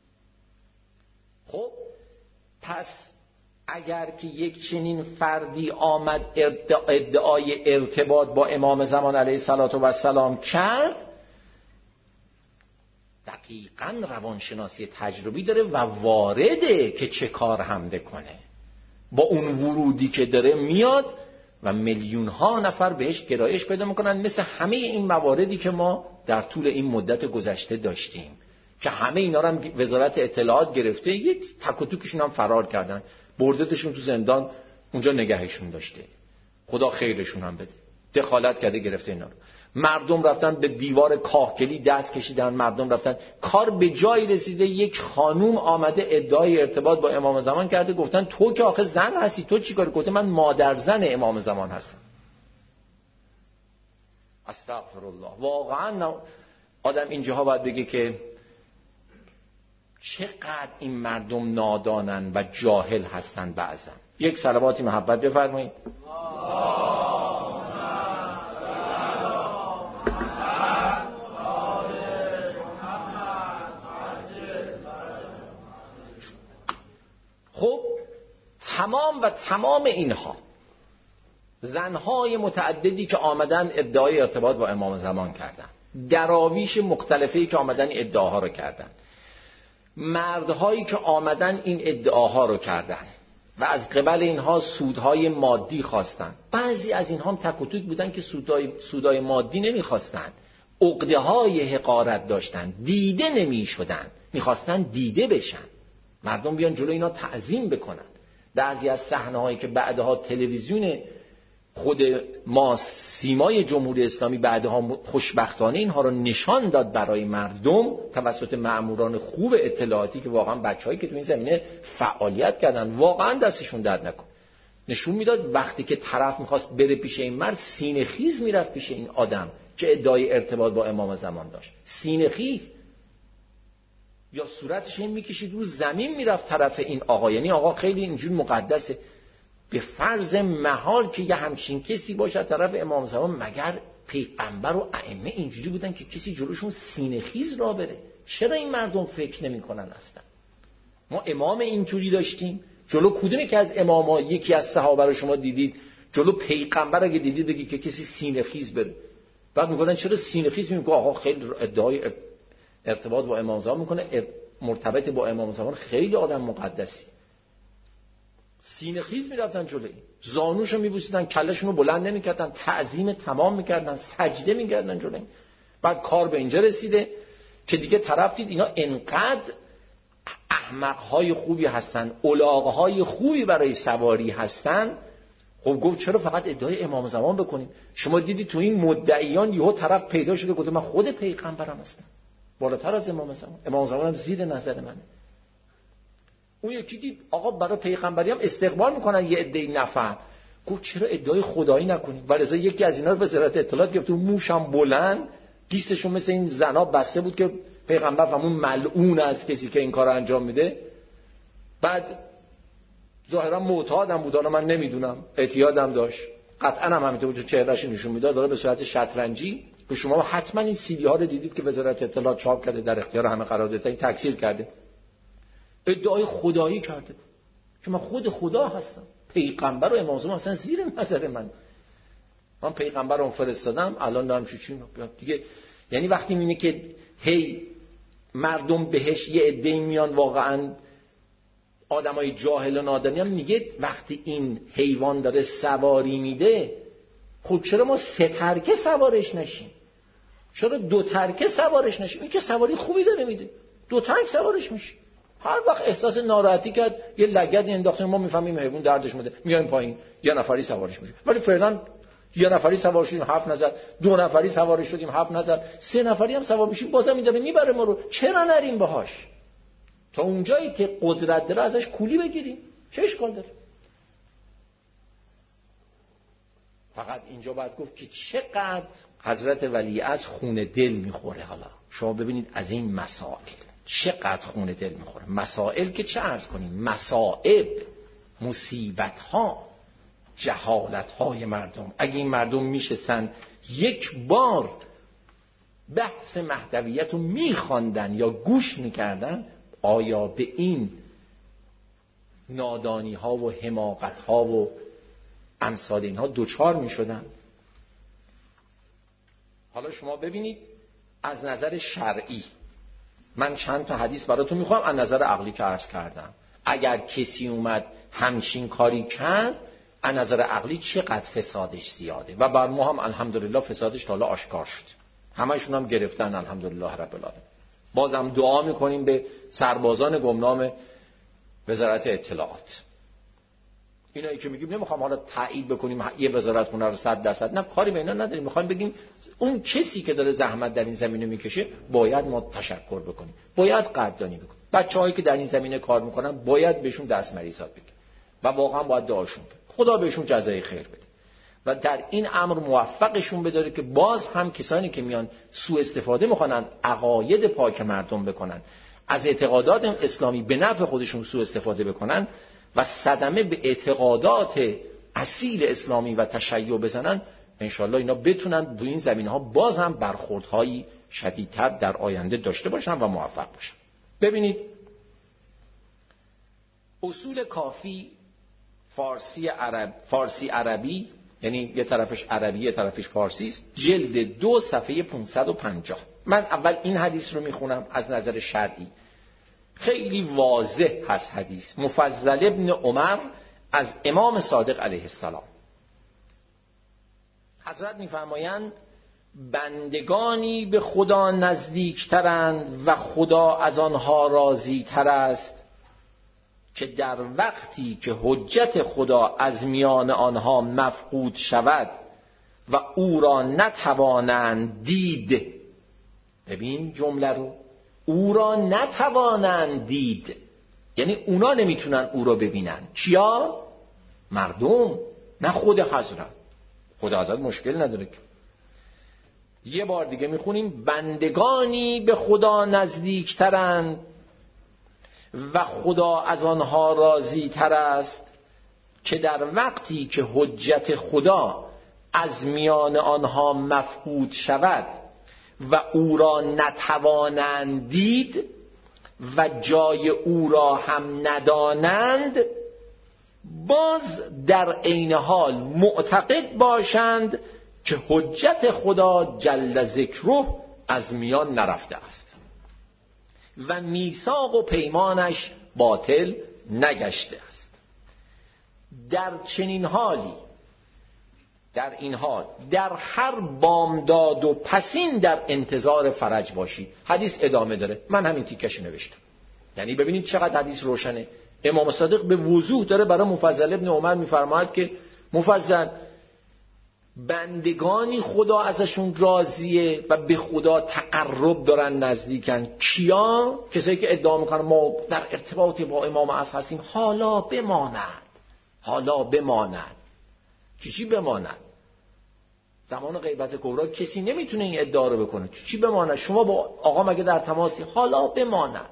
خب پس اگر که یک چنین فردی آمد ادعای ارتباط با امام زمان علیه السلام کرد، دقیقاً روانشناسی تجربی داره و وارده که چه کار هم بکنه. با اون ورودی که داره میاد و میلیون ها نفر بهش گرایش پیدا میکنن، مثل همه این مواردی که ما در طول این مدت گذشته داشتیم که همه اینا رو هم وزارت اطلاعات گرفته، یک تک و توکشون هم فرار کردن، بردتشون تو زندان، اونجا نگهشون داشته. خدا خیرشون هم بده. دخالت کرده گرفته اینا رو. مردم رفتن به دیوار کاهگلی دست کشیدن، مردم رفتن. کار به جایی رسیده یک خانوم آمده ادعای ارتباط با امام زمان کرده، گفتن تو که آخه زن هستی، تو چیکار؟ گفته من مادر زن امام زمان هستم. استغفرالله. واقعا آدم اینجاها باید بگه که چقدر این مردم نادانن و جاهل هستن بعضن. یک صلواتی محبت بفرمایید. خب تمام و تمام اینها زنهای متعددی که آمدن ادعای ارتباط با امام زمان کردن، دراویش مختلفی که آمدن ادعاها رو کردن، مردهایی که آمدن این ادعاها رو کردن و از قبل اینها سودهای مادی خواستن. بعضی از اینها هم تک و توک بودن که سودهای, سودهای مادی نمیخواستن، عقده های حقارت داشتن، دیده نمی شدن، میخواستن دیده بشن، مردم بیان جلو اینا تعظیم بکنن. بعضی از صحنه‌هایی که بعدها تلویزیون خود ما سیمای جمهوری اسلامی بعدها خوشبختانه اینها رو نشان داد برای مردم توسط مأموران خوب اطلاعاتی که واقعا بچه‌هایی که تو این زمینه فعالیت کردن، واقعا دستشون درد نکن، نشون میداد وقتی که طرف میخواست بره پیش این مرد، سینه خیز میرفت پیش این آدم که ادعای ارتباط با امام زمان داشت، سینه خیز، یا صورتش این میکشید رو زمین میرفت طرف این آقا. یعنی آقا خیلی اینجور مقدسه. به فرض محال که یه همچین کسی باشه طرف امام زمان، مگر پیغمبر و ائمه اینجوری بودن که کسی جلوشون سینه خیز را بره؟ چرا این مردم فکر نمی کنن اصلا؟ ما امام اینجوری داشتیم؟ جلو کدومی که از اماما یکی از صحابه رو شما دیدید جلو پیغمبر اگه دیدید بگی که کسی سینه خیز بره؟ بعد میگن چرا سینه خیز؟ میگن آقا خیلی ادعای ارتباط با امام زمان میکنه، مرتبط با امام زمان، خیلی آدم مقدسی. سینه خیز میرفتن جلوی، زانوشو میبوسیدن، کلشونو بلند نمیکردن، تعظیم تمام میکردن، سجده میکردن جلوی. بعد کار به اینجا رسیده که دیگه طرف دید اینا انقدر احمقهای خوبی هستن، الاغهای خوبی برای سواری هستن، خب گفت چرا فقط ادعای امام زمان بکنیم؟ شما دیدی تو این مدعیان یهو طرف پیدا شده گفته من خود پیغمبرم هستم، بالاتر از امام زمان، امام زمان هم زیر نظر منه. اون یکی دید آقا برای پیغمبری هم استقبال میکنن یه عده نفر، گفت چرا ادعای خدایی نکنیم؟ ولذا یکی از اینا رو وزارت اطلاعات گرفت، اون موشم بلند، گیسشون مثل این زنا بسته بود که پیغمبر همون ملعون از کسی که این کار انجام میده. بعد ظاهرا معتادم بود، حالا من نمیدونم، اعتیادم داشت، قطعا هم همینطور بود، چهرهش نشون میداد داره به صورت شطرنجی. که شما حتما این سیدی ها رو دیدید که وزارت اطلاعات چاپ کرده، در اختیار همه قرار داده، این تکثیر کرده، ادعای خدایی کرده که من خود خدا هستم، پیغمبر و امام زمان اصلا زیر نظر من، من پیغمبر رو فرستادم، الان دارم چی چی دیگه. یعنی وقتی میبینه که هی مردم بهش یه عده‌ای میان، واقعا آدمای جاهل و نادانی هم میگه وقتی این حیوان داره سواری میده، خب چرا ما سه ترکه سوارش نشیم؟ چرا دو ترکه سوارش نشیم؟ این که سواری خوبی داره میده، دو ترک سوارش میشه. هر وقت احساس ناراحتی کرد یه لگد انداختیم، ما میفهمیم حیوان دردش میده، میایم پایین یه نفری سوارش میشه. ولی فعلا یه نفری سوار شدیم حرف نزد، دو نفری سوار شدیم حرف نزد، سه نفری هم سوار میشیم بازم میداره میبره ما رو، چرا نریم باهاش؟ تا اونجایی که قدرت داره ازش کولی بگیریم، چه اشکال داره؟ فقط اینجا باید گفت که چقدر حضرت ولی از خون دل میخوره. حالا شما ببینید از این مسائل چقدر خون دل میخوره. مسائل که چه عرض کنیم، مصائب، مصیبت ها، جهالت های مردم. اگه این مردم میشستن یک بار بحث مهدویت رو میخواندن یا گوش میکردن، آیا به این نادانی ها و حماقت ها و امثال اینها دوچار میشدن؟ حالا شما ببینید از نظر شرعی، من چند تا حدیث براتون میخوام از نظر عقلی که عرض کردم. اگر کسی اومد همچین کاری کرد، از نظر عقلی چقدر فسادش زیاده و بر ما هم الحمدلله فسادش تا حالا آشکار شد، همه‌شون هم گرفتن الحمدلله رب العالمین. بازم دعا میکنیم به سربازان گمنام وزارت اطلاعات. اینایی که میگیم نمیخوام حالا تایید بکنیم یه وزارت خونه رو صد درصد، نه کاری به اینا نداریم، میخوایم بگیم اون کسی که داره زحمت در این زمینه میکشه باید ما تشکر بکنیم، باید قدردانی بکنیم. بچه‌هایی که در این زمینه کار میکنن باید بهشون دست مریضات بگیم و واقعا باید دعاشون کنیم خدا بهشون جزای خیر بده و در این امر موفقشون بداره که باز هم کسانی که میان سوء استفاده میکنن، عقاید پاک مردم بکنن، از اعتقادات اسلامی به نفع خودشون سوء استفاده بکنن و صدمه به اعتقادات اصیل اسلامی و تشیع بزنن، انشالله اینا بتونن در این زمینه ها باز هم برخوردهایی شدیدتر در آینده داشته باشن و موفق باشن. ببینید اصول کافی فارسی عرب فارسی عربی، یعنی یه طرفش عربی یه طرفش فارسی است، جلد دو صفحه پانصد و پنجاه. من اول این حدیث رو میخونم از نظر شرعی، خیلی واضح هست حدیث. مفضل ابن عمر از امام صادق علیه السلام، حضرت میفرمایند بندگانی به خدا نزدیکترند و خدا از آنها راضی تر است که در وقتی که حجت خدا از میان آنها مفقود شود و او را نتوانند دید. ببین جمله رو، او را نتوانند دید، یعنی اونا نمیتونن او را ببینن. کیا؟ مردم، نه خود حضرت. خود حضرت مشکل نداره که. یه بار دیگه میخونیم بندگانی به خدا نزدیکترند و خدا از آنها راضی تر است که در وقتی که حجت خدا از میان آنها مفقود شود و او را نتوانند دید و جای او را هم ندانند، باز در عین حال معتقد باشند که حجت خدا جل ذکره از میان نرفته است و میثاق و پیمانش باطل نگشته است. در چنین حالی، در این حال در هر بامداد و پسین در انتظار فرج باشید. حدیث ادامه داره، من همین تیکش نوشتم. یعنی ببینید چقدر حدیث روشنه. امام صادق به وضوح داره برای مفضل ابن عمر میفرماید که مفضل بندگانی خدا ازشون راضیه و به خدا تقرب دارن، نزدیکن. کیا؟ کسایی که ادعا میکنن ما در ارتباط با امام اصل هستیم، حالا بماند، حالا بماند. چی چی بماند؟ زمان غیبت کبرا کسی نمیتونه این ادعا رو بکنه. چی چی بماند؟ شما با آقا مگه در تماسی؟ حالا بماند.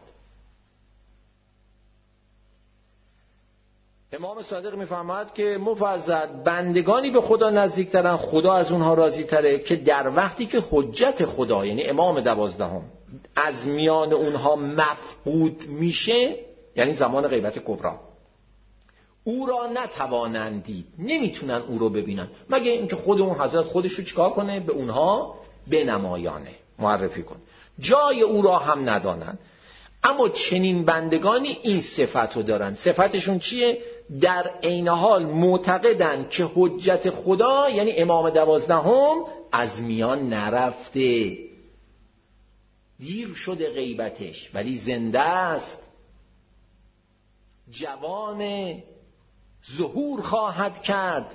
امام صادق میفرماید که مفضل بندگانی به خدا نزدیکترن، خدا از اونها راضی تره، که در وقتی که حجت خدا یعنی امام دوازدهم از میان اونها مفقود میشه، یعنی زمان غیبت کبرا، او را نتوانند دید، نمیتونن او رو ببینن مگه اینکه خود اون حضرت خودش رو چیکار کنه؟ به اونها بنمایانه، معرفی کنه، جای او را هم ندانن. اما چنین بندگانی این صفت رو دارن. صفتشون چیه؟ در عین حال معتقدن که حجت خدا یعنی امام دوازدهم از میان نرفته، دیر شده غیبتش ولی زنده است، جوان، ظهور خواهد کرد،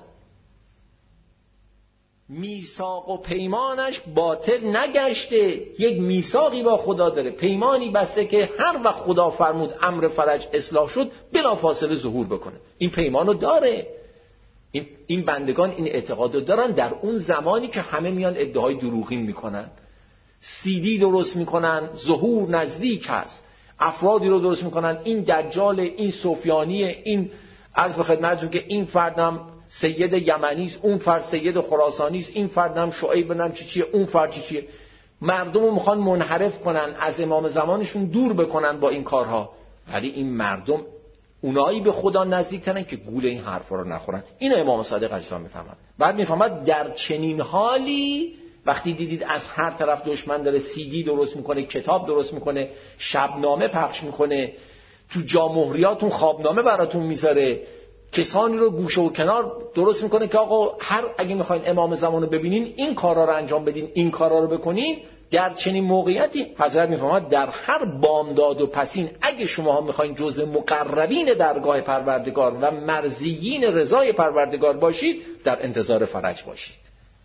میثاق و پیمانش باطل نگشته، یک میثاقی با خدا داره، پیمانی بسته که هر وقت خدا فرمود امر فرج اصلاح شد بلافاصله ظهور بکنه. این پیمانو داره. این این بندگان این اعتقادو دارن. در اون زمانی که همه میان ادعای دروغین میکنن، سیدی درست میکنن، ظهور نزدیک هست، افرادی رو درست میکنن، این دجال، این سفیانیه، این عرض به خدمتتون که این فردم سید یمنی است، اون فرد سید خراسانی است، این فرد هم شعیب نم چی چیه، اون فرد چی چیه. مردم رو میخوان منحرف کنن، از امام زمانشون دور بکنن با این کارها، ولی این مردم اونایی به خدا نزدیکترن که گول این حرفا رو نخورن. اینو امام صادق علیه السلام میفهمن. بعد میفهمد در چنین حالی وقتی دیدید از هر طرف دشمن داره سیدی درست میکنه، کتاب درست میکنه، شبنامه پخش میکنه، تو جامهریاتون خوابنامه براتون میذاره، کسانی رو گوشه و کنار درست میکنه که آقا هر اگه میخواین امام زمان رو ببینین این کارا رو انجام بدین، این کارا رو بکنین، در چنین موقعیتی حضرت میفرماید در هر بامداد و پسین اگه شما ها میخواین جزء مقربین درگاه پروردگار و مرضیین رضای پروردگار باشید، در انتظار فرج باشید.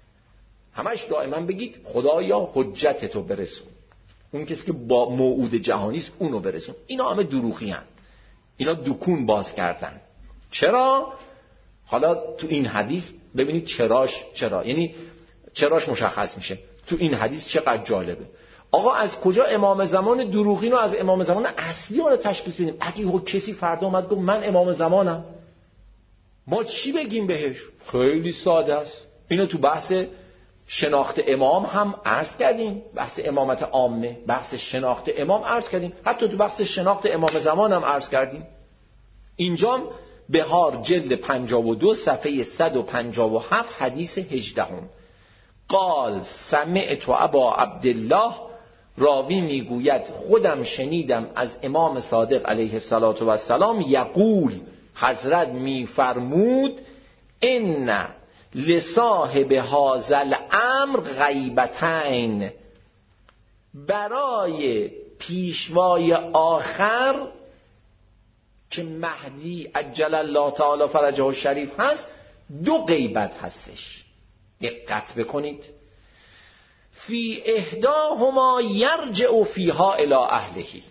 همش دائما بگید خدایا حجت تو برسون، اون کسی که با موعود جهانی است اونو برسون. اینا همه دروغی هن. اینا دکون باز کردن. چرا؟ حالا تو این حدیث ببینید چراش چرا، یعنی چراش مشخص میشه. تو این حدیث چقدر جالبه. آقا از کجا امام زمان دروغین رو از امام زمان اصلی رو تشخیص بدیم؟ اگه کسی فردا اومد گفت من امام زمانم، ما چی بگیم بهش؟ خیلی ساده است. اینو تو بحث شناخت امام هم عرض کردیم، بحث امامت عامه، بحث شناخت امام عرض کردیم، حتی تو بحث شناخت امام زمان هم عرض کردیم. اینجام بهار جلد پنجاه و دو صفحه صد و پنجاه و هفت حدیث هجدهم. قال سمعت ابا عبدالله، راوی میگوید خودم شنیدم از امام صادق علیه السلام یقول، حضرت میفرمود ان لصاحب هذا الامر غیبتین، برای پیشوای آخر که مهدی عجل الله تعالی فرجه الشریف هست دو غیبت هستش. دقت بکنید. فی احداهما یرجع فیها الی اهلهی.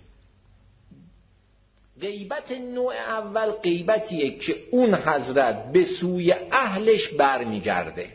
غیبت نوع اول غیبتیه که اون حضرت به سوی اهلش برمیگرده.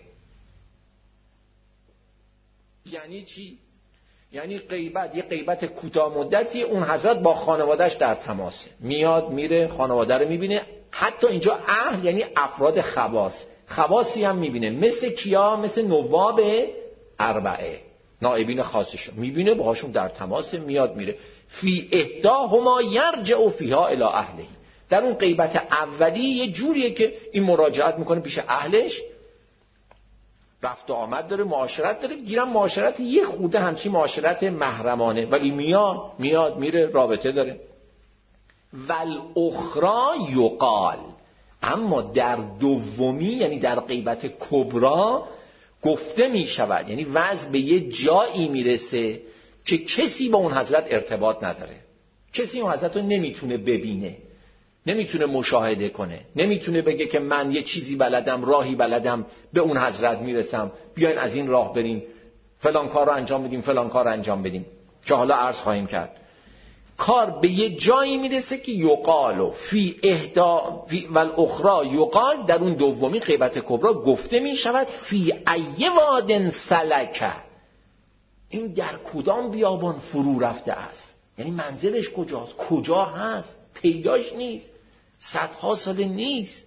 یعنی چی؟ یعنی غیبت یه غیبت کوتاه مدتی، اون حضرت با خانوادهش در تماسه، میاد میره خانواده رو میبینه. حتی اینجا اهل یعنی افراد خواص، خواصی هم میبینه، مثل کیا؟ مثل نواب اربعه، نائبین خاصش میبینه، باهاشون در تماسه، میاد میره. فی احداهما یرجع فیها الی اهله. در اون غیبت اولی یه جوریه که این مراجعت میکنه پیش اهلش، رفت و آمد داره، معاشرت داره، گیرم معاشرت یه خوده همچی معاشرت محرمانه، ولی میاد میاد میره، رابطه داره. ول اخرى یقال، اما در دومی یعنی در غیبت کبرا گفته میشود، یعنی وضع به یه جایی میرسه که کسی با اون حضرت ارتباط نداره، کسی اون حضرت رو نمیتونه ببینه، نمیتونه مشاهده کنه، نمیتونه بگه که من یه چیزی بلدم، راهی بلدم، به اون حضرت میرسم، بیاین از این راه بریم فلان کار رو انجام بدیم، فلان کار رو انجام بدیم که حالا عرض خواهیم کرد. کار به یه جایی میرسه که یقال فی احدا فی والاخرى یقال، در اون دومی غیبت کبرا گفته میشود فی ای واد سلک، این در کدام بیابان فرو رفته است، یعنی منزلش کجاست، کجا هست، پیداش نیست، صدها سال نیست.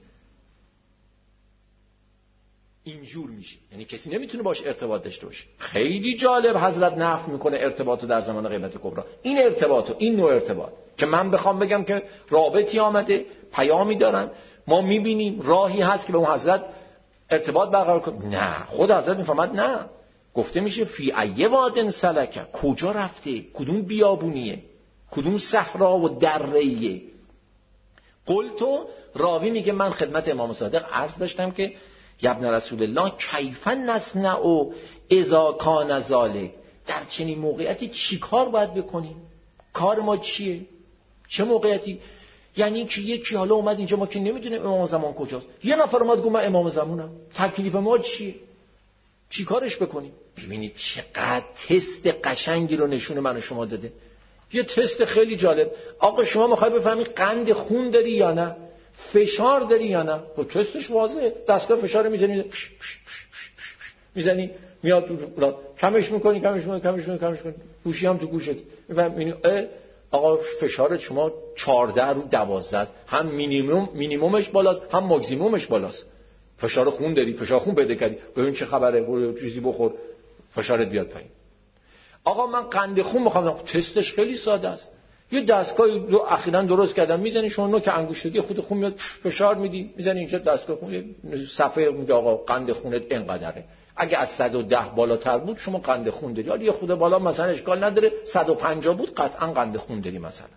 اینجور میشه، یعنی کسی نمیتونه باش ارتباط داشته باشه. خیلی جالب حضرت نفی میکنه ارتباط رو در زمان غیبت کبرا. این ارتباط، این نوع ارتباط که من بخوام بگم که رابطی آمده، پیامی دارن، ما میبینیم راهی هست که به اون حضرت ارتباط برقرار کنه، نه، خود حضرت میفهمد نه، گفته میشه فی ای واد سلک، کجا رفته، کدوم بیابونیه، کدوم صحرا و دره‌ایه. قلتو، راوی میگه من خدمت امام صادق عرض داشتم که ابن رسول الله کیف نصنع اذا کان ذلک، در چنین موقعیتی چی کار باید بکنیم، کار ما چیه، چه موقعیتی؟ یعنی که یکی حالا اومد اینجا، ما که نمیدونیم امام زمان کجاست، یه نفر اومد گفت من امام زمانم، تکلیف ما چیه، چی کارش بکنیم؟ ببینید چقدر تست قشنگی رو نشون من و شما داده. یه تست خیلی جالب. آقا شما میخوای بفهمی قند خون داری یا نه، فشار داری یا نه، خب تستش واضحه، دستگاه فشار میزنی، میزنی میاد تو، کمش میکنی کمش میکنی کمش میکنی کمش میکنی، گوشی هم تو گوشت میفهمی آقا فشار شما چهارده رو دوازده است، هم مینیمم مینیممش بالاست، هم ماکسیممش بالاست. فشار خون داری، فشار خون پیدا کردی، ببین چه خبره، برو چیزی بخور فشارت بیاد پایین. آقا من قند خون میخوام، تستش خیلی ساده است، یه دستگاهی رو اخیراً درست کردم، میزنی شما نوک انگشتگی خود خون میاد، فشار میدی، میزنی اینجا دستگاه خون، صفحه میگه آقا قند خونت اینقدره. اگه از صد و ده بالاتر بود شما قند خون داری، حالا یه خود بالا مثلا اشکال نداره، صد و پنجاه بود قطعاً قند خون داری مثلا.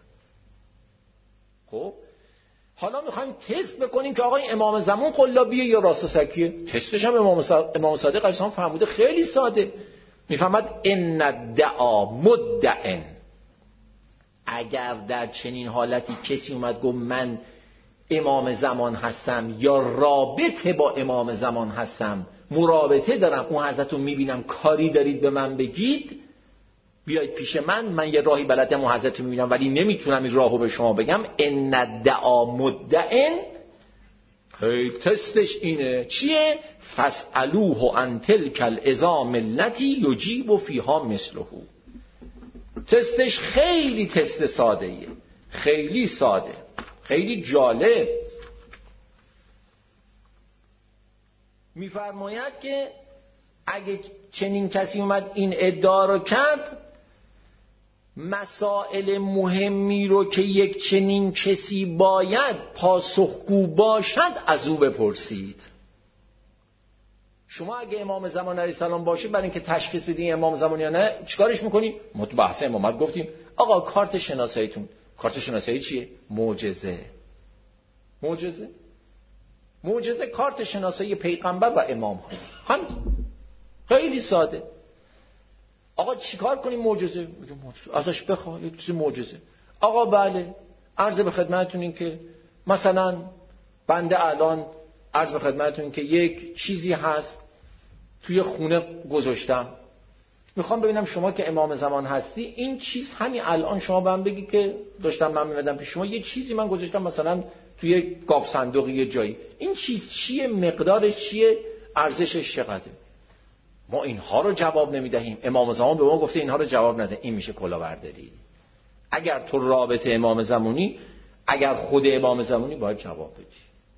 خب حالا میخوایم تست بکنیم که آقا این امام زمان قلابیه یا راست و سکیه. تستش هم امام صادق امام صادق علیه السلام فرموده، خیلی ساده. میفهمد ان الدعا مدعن، اگر در چنین حالتی کسی اومد گفت من امام زمان هستم یا رابطه با امام زمان هستم، مرابطه دارم، اون حضرت رو میبینم، کاری دارید به من بگید، بیایید پیش من، من یه راهی بلدم، اون حضرت رو میبینم ولی نمیتونم این راهو به شما بگم. ان الدعا مدعن، خیلی تستش اینه چیه؟ فاسألوه عن تلک العظام التي یجیب فیها مثله. تستش خیلی تست ساده ایه، خیلی ساده، خیلی جالب. میفرماید که اگه چنین کسی اومد این ادعا رو کرد، مسائل مهمی رو که یک چنین کسی باید پاسخگو باشد از او بپرسید. شما اگه امام زمان علیه السلام باشید، برای اینکه تشخیص بدین امام زمان یا نه چیکارش میکنی؟ ما تو بحث امامت گفتیم آقا کارت شناساییتون، کارت شناسایی چیه؟ معجزه. معجزه معجزه کارت شناسایی پیغمبر و امام هست. همین، خیلی ساده. آقا چیکار کنیم؟ معجزه. ازش بخواه یک چیز معجزه. آقا بله، عرض به خدمتتون این که مثلا بنده الان عرض به خدمتتون این که یک چیزی هست توی خونه گذاشتم، میخوام ببینم شما که امام زمان هستی این چیز همین الان شما بهم بگی که داشتم من میمدم پیش شما، یه چیزی من گذاشتم مثلا توی گاف صندوقی یه جایی، این چیز چیه، مقدارش چیه، ارزشش چقدره؟ ما اینها رو جواب نمیدهیم. امام زمان به ما گفته اینها رو جواب نده. این میشه کلاهبرداری. اگر تو رابطه امام زمانی، اگر خود امام زمانی، باید جواب بدی،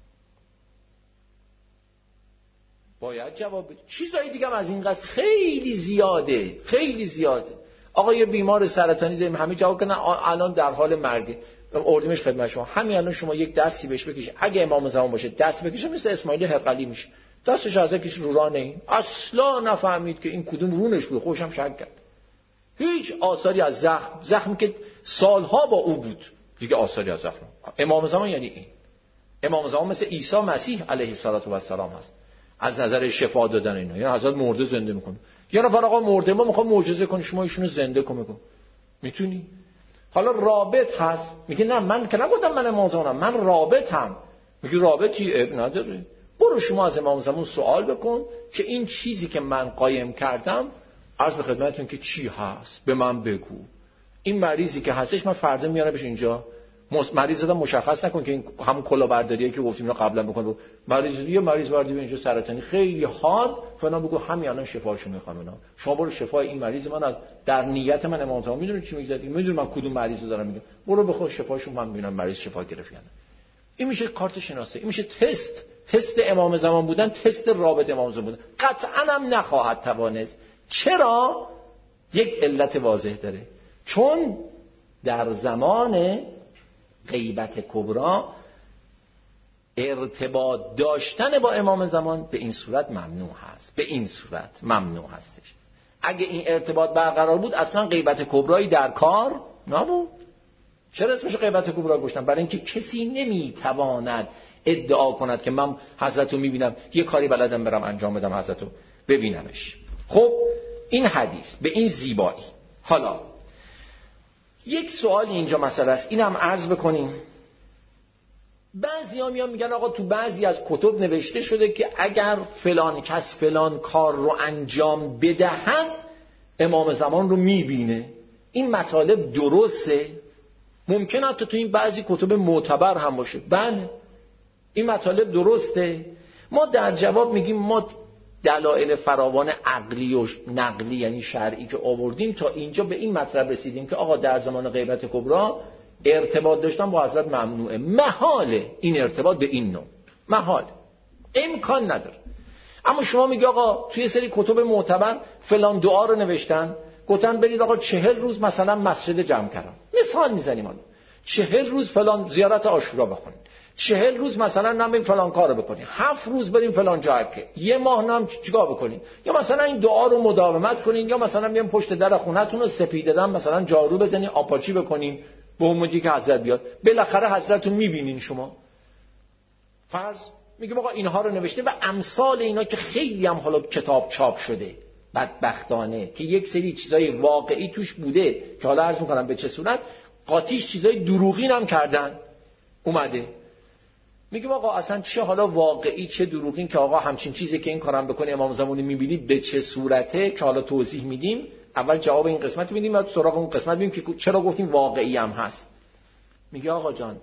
باید جواب بدی. چیزایی دیگه هم از این قصد خیلی زیاده، خیلی زیاده. آقا یه بیمار سرطانی داریم، همه جواب کنن الان در حال مرگه، اردیمش خدمت شما، همین الان شما یک دستی بهش بکشید، اگه امام زمان باشه دست بکشه، مثل اسماعیل هرقلی میشه، دستش از یکیش رو راه نه، اصلا نفهمید که این کدوم رونش بود، خوشم شک کرد. هیچ آثاری از زخم، زخمی که سالها با او بود، دیگه آثاری از زخم. امام زمان یعنی این. امام زمان مثل عیسی مسیح علیه السلام هست از نظر شفا دادن اینا، یعنی حضرت مرده زنده میکنه. یه نفر آقا مرده ما میخوام معجزه کنی، شما ایشونو زنده کن، میگم میتونی؟ حالا رابط هست، میگه نه من که نگفتم من امام زمانم، من رابطم. میگه رابطی اب نداره، برو شما از امام زمان سوال بکن که این چیزی که من قایم کردم عرض به خدمتتون که چی هست، به من بگو. این مریضی که هستش من فردا میارمش اینجا، مریض رو مشخص نکن که این همون کلاهبرداریه که گفتیم رو قبلا بکن، مریض یه مریض وردی به اینجا سرطانی خیلی حاد فنا، بگو همین الان شفاشو میخوام اینا، شما برو شفای این مریض من از در نیت من امام زمان میدونید چی میگذره، میدونید من کدوم مریض رو دارم میگم، برو بخور شفاشو من میبینم مریض شفا گرفت یا نه. این میشه کارت شناسه، این میشه تست، تست امام زمان بودن، تست رابط امام زمان بودن. قطعا هم نخواهد توانست. چرا؟ یک علت واضح داره، چون در زمان غیبت کبرا ارتباط داشتن با امام زمان به این صورت ممنوع هست، به این صورت ممنوع هستش. اگه این ارتباط برقرار بود اصلا غیبت کبرایی در کار نبود. چرا اسمش غیبت کبرا گذاشتن؟ برای اینکه کسی نمیتواند ادعا کند که من حضرت رو میبینم، یه کاری بلدم برم انجام بدم حضرت رو ببینمش. خب این حدیث به این زیبایی. حالا یک سوال اینجا مسئله است، اینم عرض بکنیم. بعضی ها میان میگن آقا تو بعضی از کتب نوشته شده که اگر فلان کس فلان کار رو انجام بدهد امام زمان رو میبینه. این مطالب درسته؟ ممکن حتی تو این بعضی کتب معتبر هم باشه. بله این مطالب درسته. ما در جواب میگیم ما دلایل فراوان عقلی و نقلی یعنی شرعی که آوردیم تا اینجا به این مطلب رسیدیم که آقا در زمان غیبت کبرا ارتباط داشتن با حضرت ممنوعه. محاله این ارتباط به این نوع، محال، امکان نداره. اما شما میگی آقا توی سری کتب معتبر فلان دعا رو نوشتن، گفتن برید آقا چهل روز مثلا مسجد جمع کردم، مثال میزنیم حالا چهل روز فلان زیارت عاشورا بخونید، چهل روز مثلا نمیم فلان کارو بکنیم، هفت روز بریم فلان جا که یه ماه نم چیکار بکنیم، یا مثلا این دعا رو مداومت کنین، یا مثلا بیام پشت در خونتون رو سپیددم مثلا جارو بزنین آپاچی بکنین به امیدی که حضرت بیاد، بالاخره حضرت رو میبینین. شما فرض میگیم آقا اینها رو نوشته و امثال اینا که خیلی هم حالا کتاب چاپ شده بدبختانه که یک سری چیزای واقعی توش بوده که حالا عرض میکنم به چه صورت، قاطیش چیزای دروغین هم کردن اومده. میگم آقا اصلا چه حالا واقعی چه دروغین که آقا همچین چیزی که این کارم بکنی امام زمانی میبینید به چه صورته که حالا توضیح میدیم. اول جواب این قسمت میدیم بعد سراغ اون قسمت میدیم که چرا گفتیم واقعی هم هست. میگه آقا جان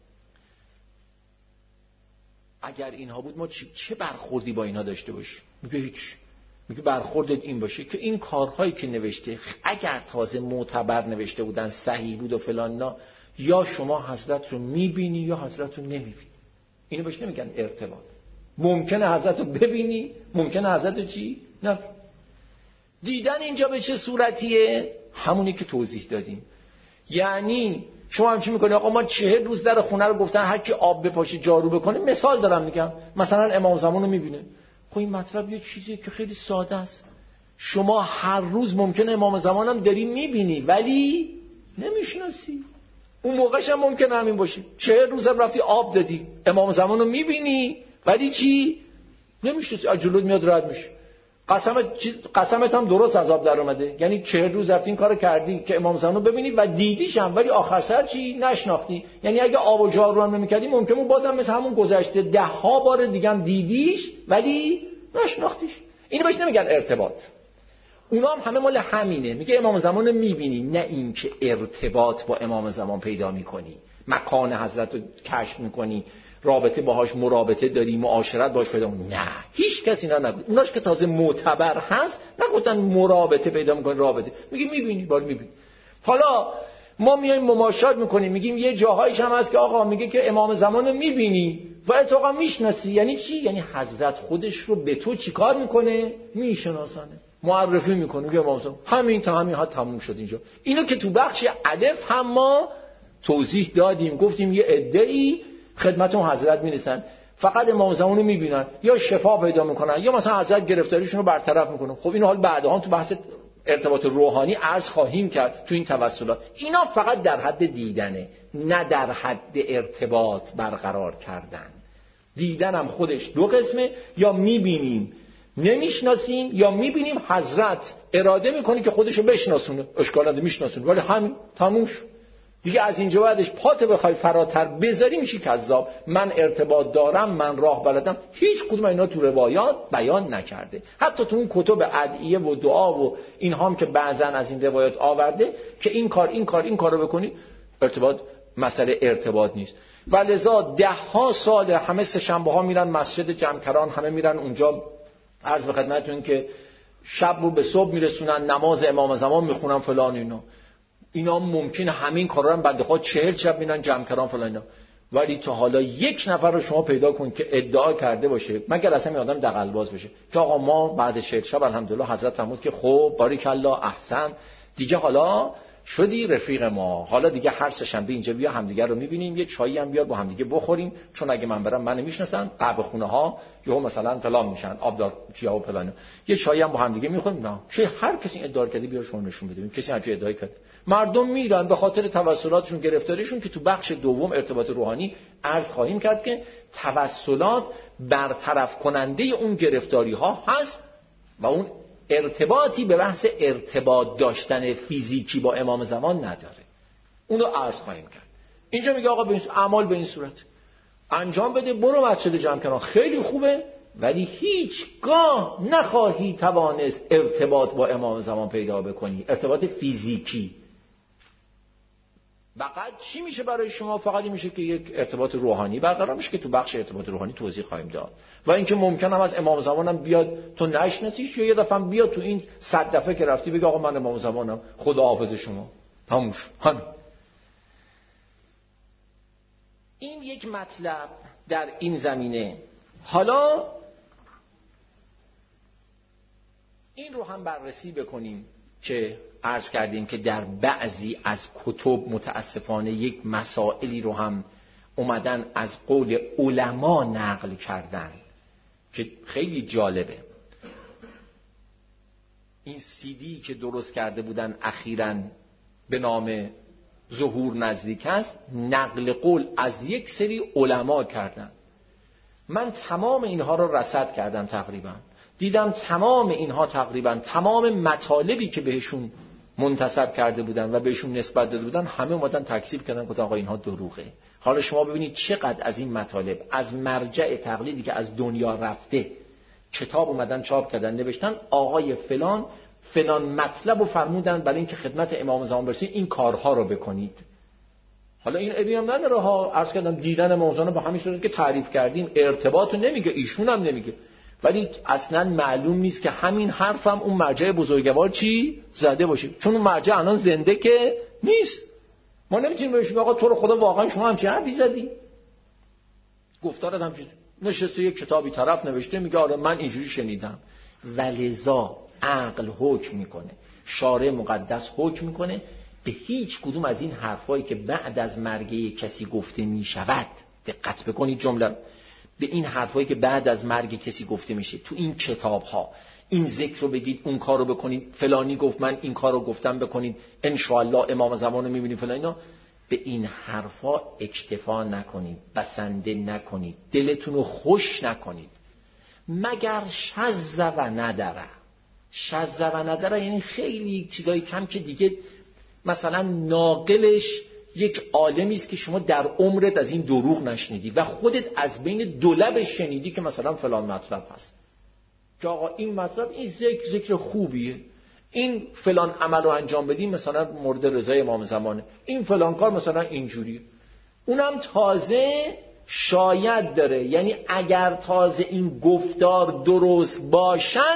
اگر اینها بود ما چه برخوردی با اینها داشته باشیم؟ میگه هیچ. میگه برخوردت این باشه که این کارهایی که نوشته اگر تازه معتبر نوشته بودن صحیح بود و فلان نا، یا شما حضرت رو میبینی یا حضرت رو نمیبینی. اینو بهش نمیگن ارتباط. ممکنه حضرت رو ببینی، ممکنه حضرت رو چی؟ نه. دیدن اینجا به چه صورتیه؟ همونی که توضیح دادیم. یعنی شما هم چی میکنی؟ آقا ما چهل روز در خونه رو گفتن هر کی آب بپاشه جارو بکنه، مثال دارم میگم، مثلا امام زمان رو میبینه. خب این مطلب یه چیزیه که خیلی ساده است. شما هر روز ممکنه امام زمان هم داری میبینی ولی نمیشناسی. اون موقعش هم ممکنه همین باشه، چهل روز هم رفتی آب دادی امام زمان رو میبینی ولی چی؟ نمیشناسی، از جلوت میاد رد میشه. قسمت قسمت هم درست از آب در اومده، یعنی چهل روز رفتی این کارو کردی که امام زمان رو ببینی و دیدیش هم ولی آخر سر چی؟ نشناختی. یعنی اگه آب و جارو هم نمی‌کردی ممکنه اون بازم مثل همون گذشته ده ها بار دیگه هم دیدیش ولی نشناختیش. اینو بهش نمیگن ارتباط. اونا هم همه مال همینه. میگه امام زمان رو میبینی، نه این که ارتباط با امام زمان پیدا میکنی، مکان حضرت رو کشف میکنی، رابطه باهاش مرابطه داری، معاشرت باهاش پیدا میکنی. نه، هیچ کسی اینا نگفت. اوناش که تازه معتبر هست نگفتن مرابطه پیدا میکنی، رابطه. میگه میبینی، بار میبینی. حالا ما میایم مماشات میکنیم، میگیم یه جاهایش هم هست که آقا میگه که امام زمان رو میبینی و اتفاقا میشناسی. یعنی چی؟ یعنی حضرت خودش رو به تو چیکار میکنه؟ میشناسانه، معرفی میکنه که امام زمان. همین تا همین ها تموم شد اینجا. اینو که تو بخش الف هم ما توضیح دادیم، گفتیم یه عده‌ای خدمت اون حضرت میرسن فقط امام زمان رو میبینن یا شفا پیدا میکنن یا مثلا حضرت گرفتاریشون رو برطرف میکنن. خب این حال بعدها تو بحث ارتباط روحانی عرض خواهیم کرد تو این توسلات. اینا فقط در حد دیدنه، نه در حد ارتباط برقرار کردن. دیدن هم خودش دو قسمه، یا میبینیم نمیشناسیم یا میبینیم حضرت اراده میکنه که خودشو بشناسونه، اشکال نداره میشناسونه ولی همین تموم شد. دیگه از اینجا بعدش پات بخوای فراتر بذاری میشی کذاب. من ارتباط دارم، من راه بلدم، هیچ کدوم اینا تو روایات بیان نکرده. حتی تو اون کتب ادعیه و دعا و این هم که بعضا از این روایات آورده که این کار این کار این کارو بکنی، ارتباط مسئله ارتباط نیست. ولذا ده ها سال همه سه شنبه ها میرن مسجد جمکران، همه میرن اونجا عرض به خدمتتون که شب رو به صبح میرسونن، نماز امام زمان میخونن فلان اینا. اینا ممکنه همین کارا رو بنده خدا چهل شب میرن جمکران فلان اینا، ولی تا حالا یک نفر رو شما پیدا کن که ادعا کرده باشه، مگر اصلا این آدم دغل‌باز باشه، که آقا ما بعد چهل شب الحمدلله حضرت فرمود که خب بارک الله احسن، دیگه حالا شدی رفیق ما، حالا دیگه هر سه شنبه اینجا بیا همدیگه رو میبینیم، یه چایی هم بیار با همدیگه بخوریم، چون اگه من برم من نمیشناسن، قهوه خونه ها یهو مثلا فلان میشن، آبدار چیا و فلان، یه چایی هم با همدیگه میخوریم. نه چه هر کسی ادعا کرده بیار شما نشون بده، کسی هر چه ادعا کرده. مردم میرن به خاطر توسلاتشون، گرفتاریشون، که تو بخش دوم ارتباط روحانی عرض خواهیم کرد که توسلات برطرف کننده اون گرفتاری ها هست و اون ارتباطی به بحث ارتباط داشتن فیزیکی با امام زمان نداره. اونو عرض خواهیم کرد. اینجا میگه آقا به این اعمال به این صورت انجام بده، برو مسجد جمکران، خیلی خوبه، ولی هیچگاه نخواهی توانست ارتباط با امام زمان پیدا بکنی، ارتباط فیزیکی. فقط چی میشه برای شما؟ فقط میشه که یک ارتباط روحانی برقرار میشه که تو بخش ارتباط روحانی توضیح خواهیم داد. و اینکه ممکن هم از امام زمانم بیاد تو نشناسیش، یا یه دفعه بیاد تو این صد دفعه که رفتی بگه آقا من امام زمانم، خدا حافظ شما، تموش. همین. این یک مطلب در این زمینه. حالا این رو هم بررسی بکنیم که عرض کردیم که در بعضی از کتب متاسفانه یک مسائلی رو هم اومدن از قول علما نقل کردن که خیلی جالبه. این سیدی که درست کرده بودن اخیراً به نام ظهور نزدیک است، نقل قول از یک سری علما کردن. من تمام اینها رو رصد کردم، تقریبا دیدم تمام اینها تقریبا تمام مطالبی که بهشون منتسب کرده بودن و بهشون نسبت داده بودن همه اومدن تکذیب کردن، گفتن آقا اینها دروغه. حالا شما ببینید چقدر از این مطالب از مرجع تقلیدی که از دنیا رفته کتاب اومدن چاپ کردن، نوشتن آقای فلان فلان مطلب رو فرمودن برای اینکه خدمت امام زمان برسید این کارها رو بکنید. حالا این ابی هم نداره ها، عرض کردم دیدن امام زمان با همین صورت که تعریف کردیم ارتباطو نمیگه، ایشون هم نمیگه، ولی اصلا معلوم نیست که همین حرف هم اون مرجع بزرگوار چی زده باشه، چون اون مرجع الان زنده که نیست. ما نمیتونیم بهش آقا تو رو خدا واقعا شما همچین حرفی زدی. گفتارت همچین نشسته یک کتابی طرف نوشته میگه آره من اینجوری شنیدم. ولذا عقل حکم میکنه، شارع مقدس حکم میکنه به هیچ کدوم از این حرفایی که بعد از مرگ کسی گفته میشود، دقت بکنید جمله، به این حرفایی که بعد از مرگ کسی گفته میشه تو این کتاب ها، این ذکر رو بگید، اون کار رو بکنید، فلانی گفت من این کار رو گفتم بکنید، انشاءالله امام زمان رو میبینید فلان اینا، به این حرفا اکتفا نکنید، بسنده نکنید، دلتون رو خوش نکنید، مگر شذ و ندره. شذ و ندره یعنی خیلی چیزایی کم که دیگه مثلا ناقلش یک عالمی است که شما در عمرت از این دروغ نشنیدی و خودت از بین دولب شنیدی که مثلا فلان مطلب هست که آقا این مطلب این ذکر ذکر خوبیه، این فلان عمل رو انجام بدیم مثلا مورد رضای امام زمانه، این فلان کار مثلا اینجوریه. اونم تازه شاید داره، یعنی اگر تازه این گفتار درست باشد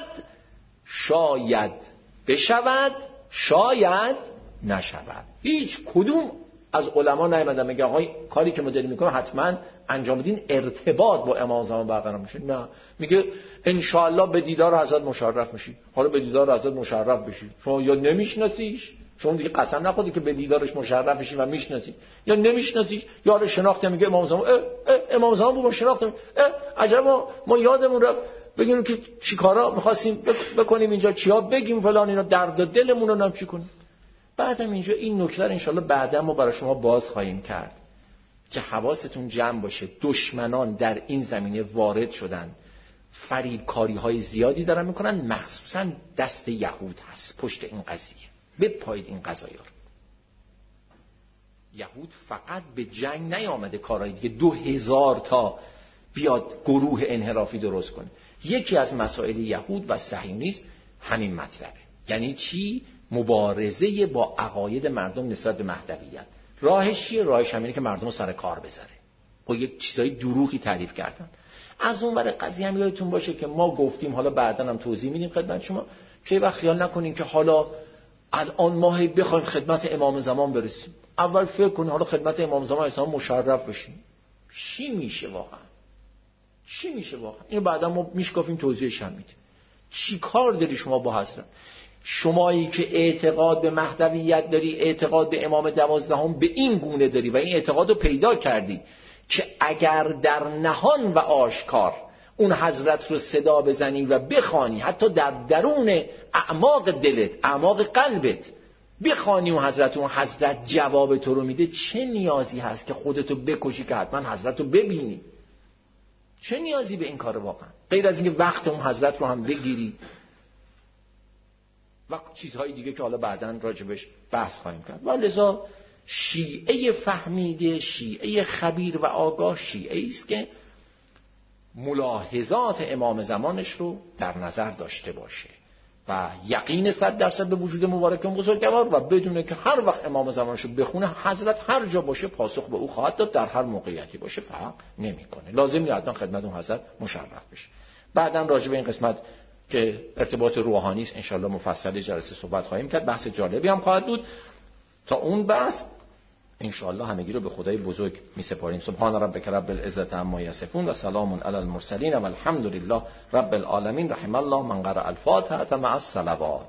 شاید بشود، شاید نشود. هیچ کدوم از علما نیامدن میگه آقای کاری که ما داریم میکنیم حتما انجام بدین ارتباط با امام زمان برقرار میشه. نه، میگه ان شاء الله به دیدار حضرت مشرف میشی. حالا به دیدار حضرت مشرف بشی، شما یا نمیشناسیش، چون دیگه قسم نخوردی که به دیدارش مشرف بشی و میشناسی، یا نمیشناسیش، یا حالا شناخته میگه امام زمان اه اه امام زمان بود شناختم، عجب ما, ما یادمون رفت بگیم که چیکارا می‌خواستیم بکنیم اینجا، چیا بگیم فلان اینا، درد و دلمون رو نم چی کنیم. بعدم اینجا این نکته رو انشالله بعدا ما برای شما باز خواهیم کرد که حواستون جمع باشه. دشمنان در این زمینه وارد شدن، فریبکاری های زیادی دارن میکنن، مخصوصا دست یهود هست پشت این قضیه. بپایید این قضایا رو. یهود فقط به جنگ نیامده کارهای دیگه دو هزار تا بیاد گروه انحرافی درست کنه. یکی از مسائل یهود و صهیونیسم همین مطلبه. یعنی چی؟ مبارزه با عقاید مردم نسبت به مهدویت. راهش چیه؟ راهش همینه که مردم رو سر کار بذاره. با یک چیزای دروغی تعریف کردن. از اون ور قضیه هم یادتون باشه که ما گفتیم، حالا بعداً هم توضیح میدیم خدمت شما، که وقت خیال نکنین که حالا الان ما هی بخوایم خدمت امام زمان برسیم. اول فکر کنین حالا خدمت امام زمان اسلام مشرف بشیم. چی میشه واقعا؟ چی میشه واقعا؟ اینو بعدا ما میشکافیم توضیحش هم میدیم. چی کار داری شما با حضرت؟ شمایی که اعتقاد به مهدویت داری، اعتقاد به امام دوازدهم به این گونه داری و این اعتقاد رو پیدا کردی که اگر در نهان و آشکار اون حضرت رو صدا بزنی و بخوانی، حتی در درون اعماق دلت، اعماق قلبت بخوانی اون حضرت، اون حضرت جواب تو رو میده، چه نیازی هست که خودتو بکشی که حتما حضرت رو ببینی؟ چه نیازی به این کار واقعا؟ غیر از اینکه وقت اون حضرت رو هم بگیری و چیزهای دیگه که حالا بعداً راجبش بحث خواهیم کرد. و لذا شیعه فهمیده، شیعه خبیر و آگاه شیعه است که ملاحظات امام زمانش رو در نظر داشته باشه و یقین صد درصد به وجود مبارک اون بزرگوار و بدونه که هر وقت امام زمانش رو بخونه حضرت هر جا باشه پاسخ به او خواهد داد، در هر موقعیتی باشه فرق نمیکنه. لازم نیست حتما خدمت اون حضرت مشرف بشه. بعداً راجع به این قسمت که ارتباط روحانی است انشالله مفصل جلسه صحبت خواهیم کرد. بحث جالبی هم خواهد بود. تا اون بحث انشالله همگی رو به خدای بزرگ می سپاریم. سبحان ربک رب العزت عما یصفون و سلام علی المرسلین و الحمد لله رب العالمین. رحم الله من قرأ الفاتحه مع الصلوات.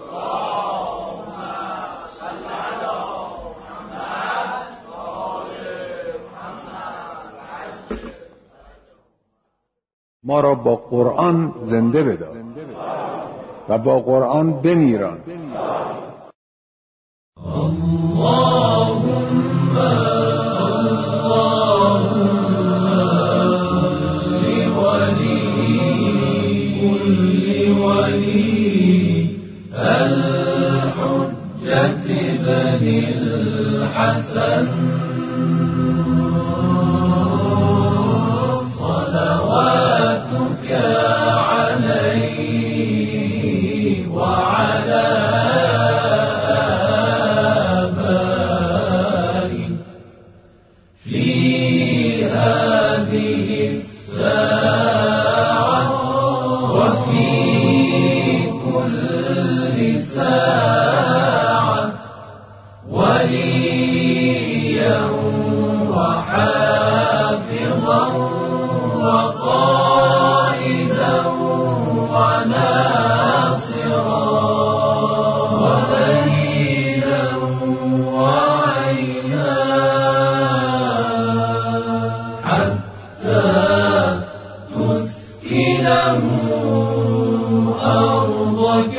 ما را با قرآن زنده بدار و با قرآن بمیران. اللهم كل ولي الحجة بن الحسن صلواتك عليه وعلى آبائه في هذه الساعة وفي كل ساعة وليا وحافظا وقائدا وناصرا ودليلا وعينا حتى تسكنه أرضك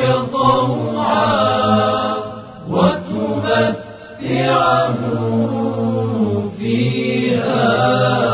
طوعا وتمتعه فيها